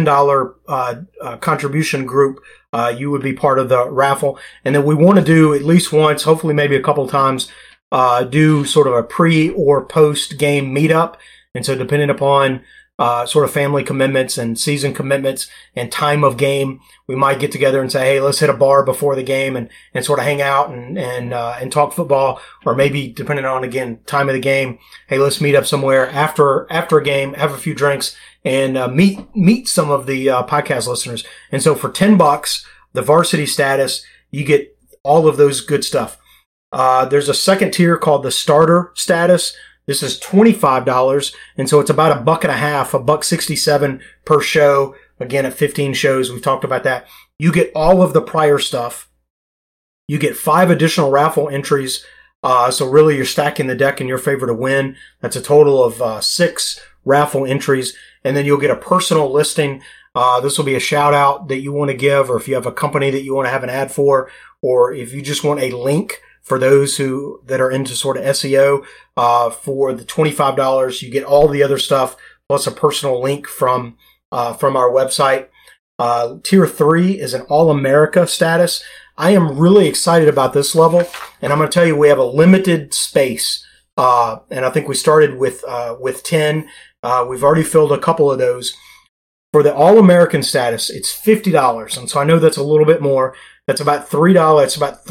$10 contribution group, you would be part of the raffle. And then we want to do at least once, hopefully maybe a couple of times, do sort of a pre or post game meetup. And so depending upon sort of family commitments and season commitments and time of game, we might get together and say, hey, let's hit a bar before the game and sort of hang out and talk football, or maybe depending on, again, time of the game, hey, let's meet up somewhere after a game, have a few drinks, and meet some of the podcast listeners. And so for $10, the varsity status, you get all of those good stuff. There's a second tier called the starter status. This is $25, and so it's about $1.50, $1.67 per show. Again, at 15 shows, we've talked about that. You get all of the prior stuff. You get 5 additional raffle entries. So really, you're stacking the deck in your favor to win. That's a total of 6 raffle entries, and then you'll get a personal listing. This will be a shout out that you want to give, or if you have a company that you want to have an ad for, or if you just want a link for those that are into sort of SEO, for the $25, you get all the other stuff plus a personal link from our website. Tier 3 is an All-America status. I am really excited about this level, and I'm going to tell you we have a limited space, and I think we started with 10. We've already filled a couple of those. For the All-American status, it's $50, and so I know that's a little bit more. That's about $3. It's about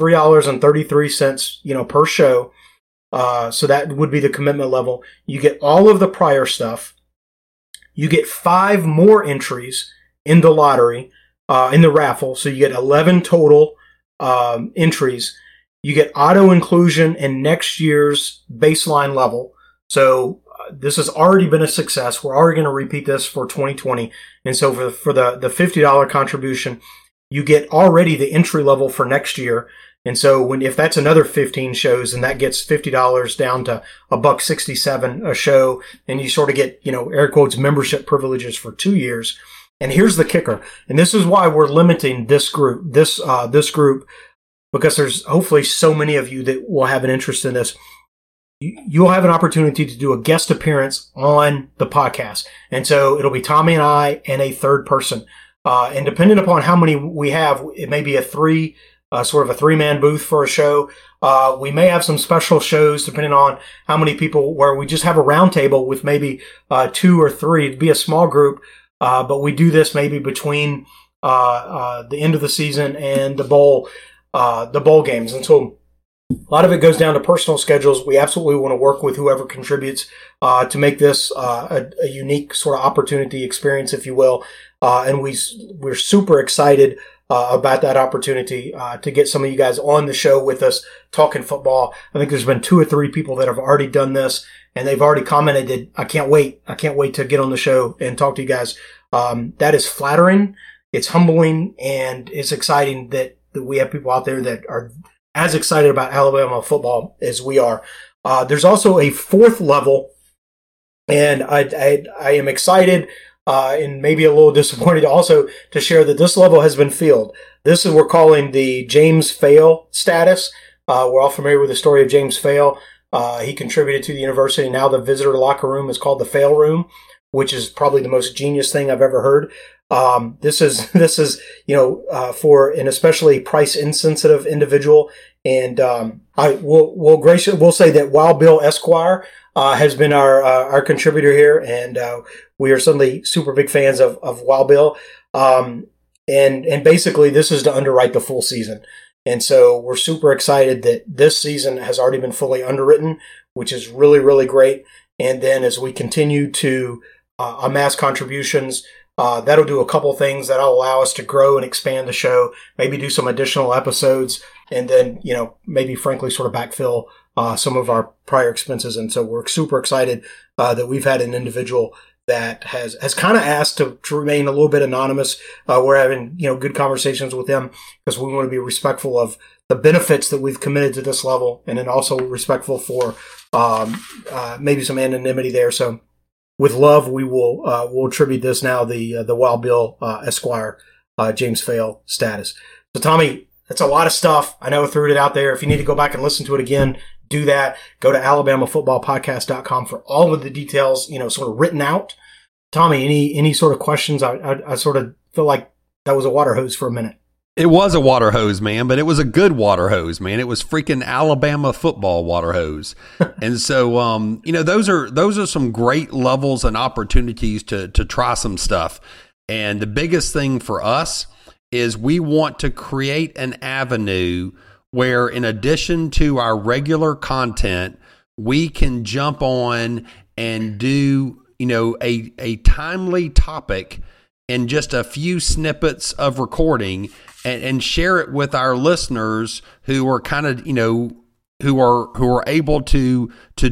$3.33, per show. So that would be the commitment level. You get all of the prior stuff. You get 5 more entries in the lottery, in the raffle. So you get 11 total entries. You get auto inclusion in next year's baseline level. So this has already been a success. We're already going to repeat this for 2020. And so for the $50 contribution, you get already the entry level for next year. And so if that's another 15 shows, then that gets $50 down to $1.67 a show. And you sort of get, air quotes, membership privileges for 2 years. And here's the kicker. And this is why we're limiting this group, this group, because there's hopefully so many of you that will have an interest in this. You'll have an opportunity to do a guest appearance on the podcast. And so it'll be Tommy and I and a third person. And depending upon how many we have, it may be sort of a 3-man booth for a show. We may have some special shows depending on how many people, where we just have a round table with maybe 2 or 3. It'd be a small group, but we do this maybe between the end of the season and the bowl games. And so a lot of it goes down to personal schedules. We absolutely want to work with whoever contributes to make this a unique sort of opportunity experience, if you will. And we're super excited about that opportunity to get some of you guys on the show with us talking football. I think there's been 2 or 3 people that have already done this, and they've already commented that I can't wait to get on the show and talk to you guys. That is flattering. It's humbling, and it's exciting that we have people out there that are as excited about Alabama football as we are. There's also a fourth level, and I am excited and maybe a little disappointed also to share that this level has been filled. This is we're calling the James Fail status. We're all familiar with the story of James Fail. He contributed to the university. Now the visitor locker room is called the Fail Room, which is probably the most genius thing I've ever heard. This is for an especially price insensitive individual. And we'll say that Wild Bill Esquire has been our contributor here, and we are suddenly super big fans of Wild Bill. And basically this is to underwrite the full season. And so we're super excited that this season has already been fully underwritten, which is really, really great. And then as we continue to amass contributions, that'll do a couple things that'll allow us to grow and expand the show, maybe do some additional episodes, and then, maybe frankly sort of backfill some of our prior expenses. And so we're super excited that we've had an individual that has kind of asked to remain a little bit anonymous. We're having, good conversations with them because we want to be respectful of the benefits that we've committed to this level, and then also respectful for maybe some anonymity there. So with love, we'll attribute this now the Wild Bill Esquire James Fail status. So Tommy, that's a lot of stuff. I know I threw it out there. If you need to go back and listen to it again, do that. Go to alabamafootballpodcast.com for all of the details, sort of written out. Tommy, any sort of questions? I sort of feel like that was a water hose for a minute. It was a water hose, man, but it was a good water hose, man. It was freaking Alabama football water hose. And so, those are some great levels and opportunities to try some stuff. And the biggest thing for us is we want to create an avenue where, in addition to our regular content, we can jump on and do, a timely topic in just a few snippets of recording and share it with our listeners who are kind of, who are able to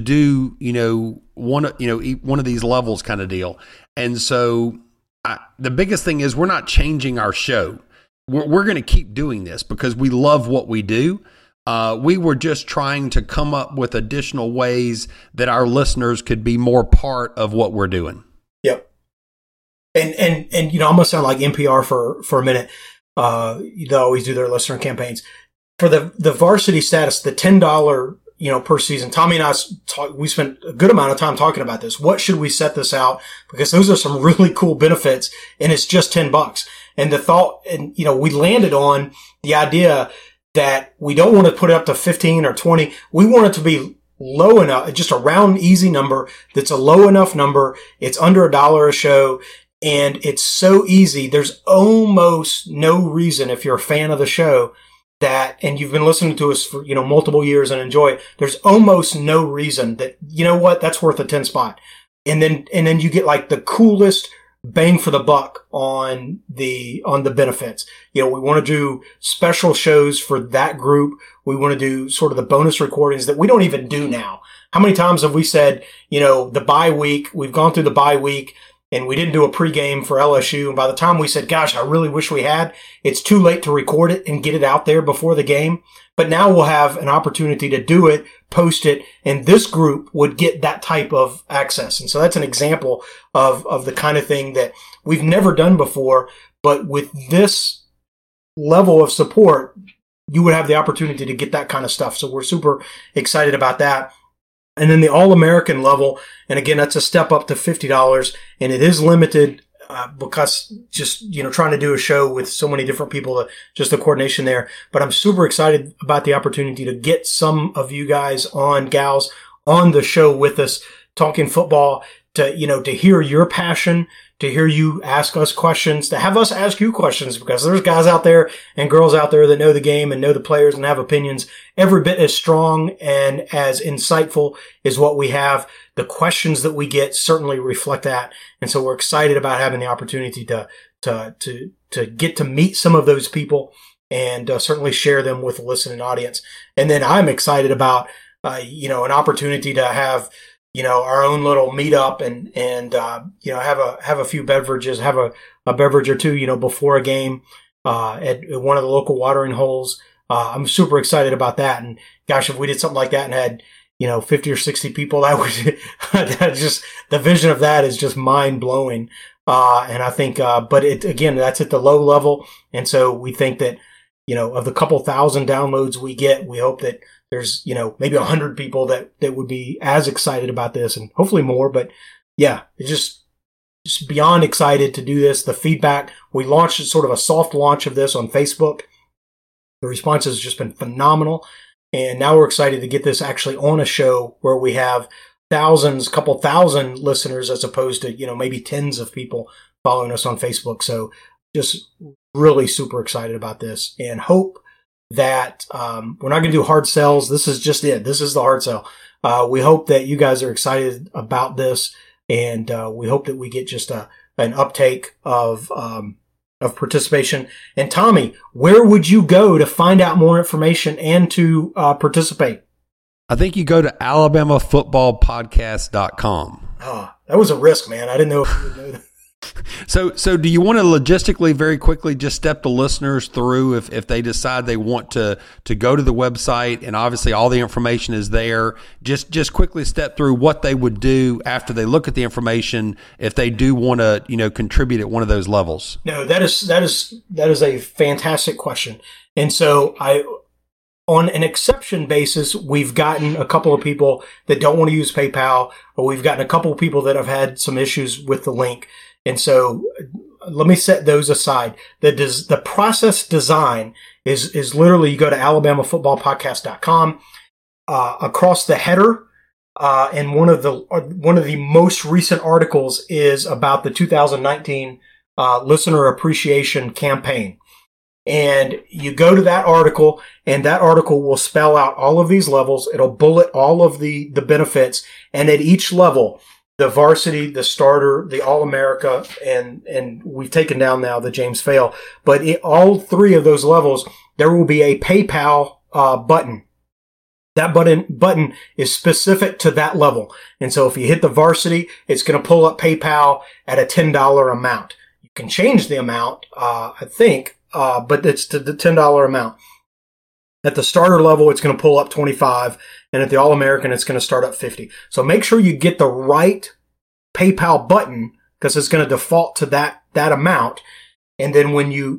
do, one of these levels kind of deal. And so the biggest thing is we're not changing our show. We're going to keep doing this because we love what we do. We were just trying to come up with additional ways that our listeners could be more part of what we're doing. Yep. And I'm going to sound like NPR for a minute. They always do their listener campaigns. For the varsity status, the $10, per season, Tommy and I we spent a good amount of time talking about this. What should we set this out? Because those are some really cool benefits, and it's just $10. And the thought, and we landed on the idea that we don't want to put it up to 15 or 20. We want it to be low enough, just a round, easy number that's a low enough number. It's under $1 a show, and it's so easy. There's almost no reason, if you're a fan of the show, and you've been listening to us for, multiple years and enjoy it, there's almost no reason that, that's worth a 10 spot. And then you get like the coolest bang for the buck on the benefits. We want to do special shows for that group. We want to do sort of the bonus recordings that we don't even do now. How many times have we said, the bye week, we've gone through the bye week and we didn't do a pregame for LSU. And by the time we said, gosh, I really wish we had, it's too late to record it and get it out there before the game. But now we'll have an opportunity to do it, post it, and this group would get that type of access. And so that's an example of the kind of thing that we've never done before. But with this level of support, you would have the opportunity to get that kind of stuff. So we're super excited about that. And then the All-American level, and again, that's a step up to $50, and it is limited because just, trying to do a show with so many different people, just the coordination there. But I'm super excited about the opportunity to get some of you guys gals on the show with us, talking football, to hear your passion, to hear you ask us questions, to have us ask you questions, because there's guys out there and girls out there that know the game and know the players and have opinions every bit as strong and as insightful as what we have. The questions that we get certainly reflect that. And so we're excited about having the opportunity to get to meet some of those people and certainly share them with the listening audience. And then I'm excited about, an opportunity to have, our own little meetup and have a few beverages, have a beverage or two, before a game, at one of the local watering holes. I'm super excited about that. And gosh, if we did something like that and had, 50 or 60 people, that would, just, the vision of that is just mind blowing. And I think, but that's at the low level. And so we think that, of the couple thousand downloads we get, we hope that there's, maybe 100 people that would be as excited about this, and hopefully more. But yeah, it's just beyond excited to do this. The feedback, we launched sort of a soft launch of this on Facebook. The response has just been phenomenal. And now we're excited to get this actually on a show where we have couple thousand listeners, as opposed to, maybe tens of people following us on Facebook. So just really super excited about this, and hope that we're not going to do hard sells. This is just it. This is the hard sell. We hope that you guys are excited about this, and we hope that we get just an uptake of participation. And Tommy, where would you go to find out more information and to participate? I think you go to alabamafootballpodcast.com. Oh, that was a risk, man. I didn't know if you would know that. So do you want to logistically very quickly just step the listeners through if they decide they want to go to the website, and obviously all the information is there, just quickly step through what they would do after they look at the information if they do want to, contribute at one of those levels? No, that is a fantastic question. And so on an exception basis, we've gotten a couple of people that don't want to use PayPal, or we've gotten a couple of people that have had some issues with the link. And so let me set those aside. The process design is literally, you go to alabamafootballpodcast.com, across the header, and one of the most recent articles is about the 2019 listener appreciation campaign. And you go to that article, and that article will spell out all of these levels. It'll bullet all of the benefits. And at each level, the varsity, the starter, the All-America, and we've taken down now the James Fail. But all three of those levels, there will be a PayPal button. That button is specific to that level. And so if you hit the varsity, it's going to pull up PayPal at a $10 amount. You can change the amount, I think, but it's to the $10 amount. At the starter level, it's going to pull up $25, and at the All-American, it's going to start up $50. So make sure you get the right PayPal button, because it's going to default to that amount. And then when you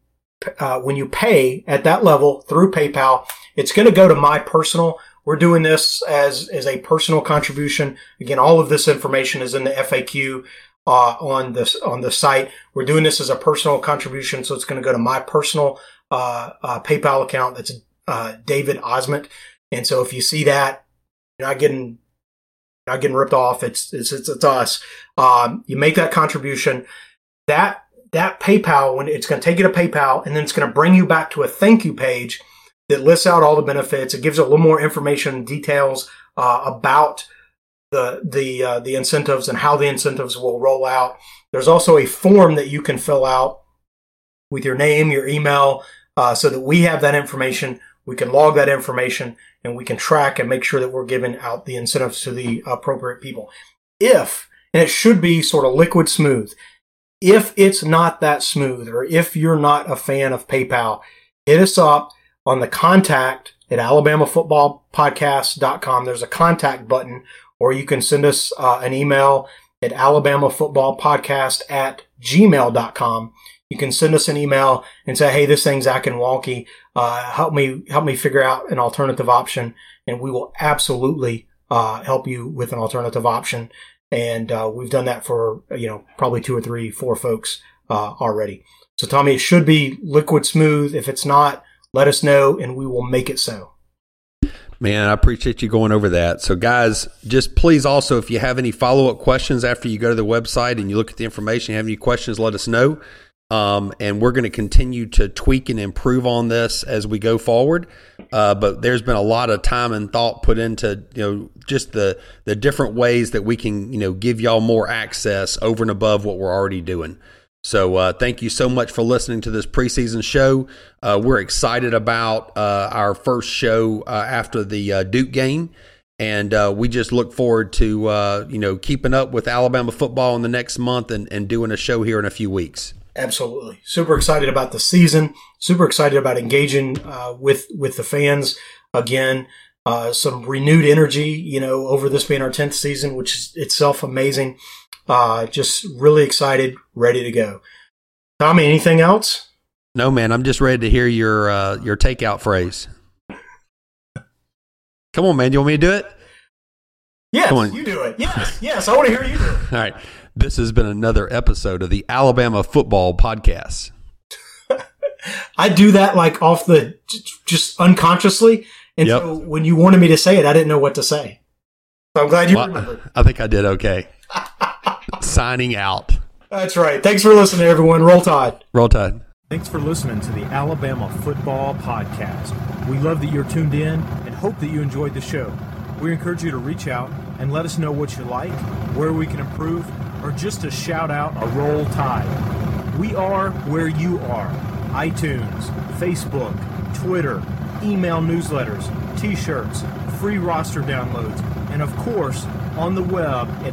pay at that level through PayPal, it's going to go to my personal. We're doing this as a personal contribution. Again, all of this information is in the FAQ on the site. We're doing this as a personal contribution, so it's going to go to my personal PayPal account. That's David Osment. And so if you see that, you're not getting ripped off. It's us. You make that contribution. That PayPal, when it's going to take you to PayPal, and then it's going to bring you back to a thank you page that lists out all the benefits. It gives a little more information and details about the incentives and how the incentives will roll out. There's also a form that you can fill out with your name, your email, so that we have that information. We can log that information, and we can track and make sure that we're giving out the incentives to the appropriate people. And it should be sort of liquid smooth. If it's not that smooth, or if you're not a fan of PayPal, hit us up on the contact at alabamafootballpodcast.com. There's a contact button, or you can send us an email at alabamafootballpodcast@gmail.com. You can send us an email and say, hey, this thing's acting wonky. Help me figure out an alternative option. And we will absolutely help you with an alternative option. And we've done that for, probably 2 or 3, 4 folks already. So, Tommy, it should be liquid smooth. If it's not, let us know, and we will make it so. Man, I appreciate you going over that. So, guys, just please also, if you have any follow-up questions after you go to the website and you look at the information, you have any questions, let us know. And we're going to continue to tweak and improve on this as we go forward. But there's been a lot of time and thought put into, just the different ways that we can, give y'all more access over and above what we're already doing. So thank you so much for listening to this preseason show. We're excited about our first show after the Duke game. And we just look forward to, keeping up with Alabama football in the next month and doing a show here in a few weeks. Absolutely. Super excited about the season. Super excited about engaging with the fans again. Some renewed energy, over this being our 10th season, which is itself amazing. Just really excited, ready to go. Tommy, anything else? No, man. I'm just ready to hear your takeout phrase. Come on, man. You want me to do it? Yes, you do it. Yes. I want to hear you do it. All right. This has been another episode of the Alabama Football Podcast. I do that like off just unconsciously. And so when you wanted me to say it, I didn't know what to say. So I'm glad you remembered. I think I did okay. Signing out. That's right. Thanks for listening, everyone. Roll Tide. Roll Tide. Thanks for listening to the Alabama Football Podcast. We love that you're tuned in and hope that you enjoyed the show. We encourage you to reach out and let us know what you like, where we can improve, or just to shout out a Roll Tide. We are where you are. iTunes, Facebook, Twitter, email newsletters, t-shirts, free roster downloads, and of course, on the web at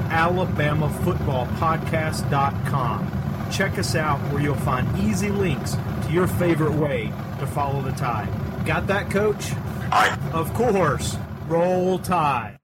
alabamafootballpodcast.com. Check us out where you'll find easy links to your favorite way to follow the Tide. Got that, Coach? Aye. Of course. Roll Tide.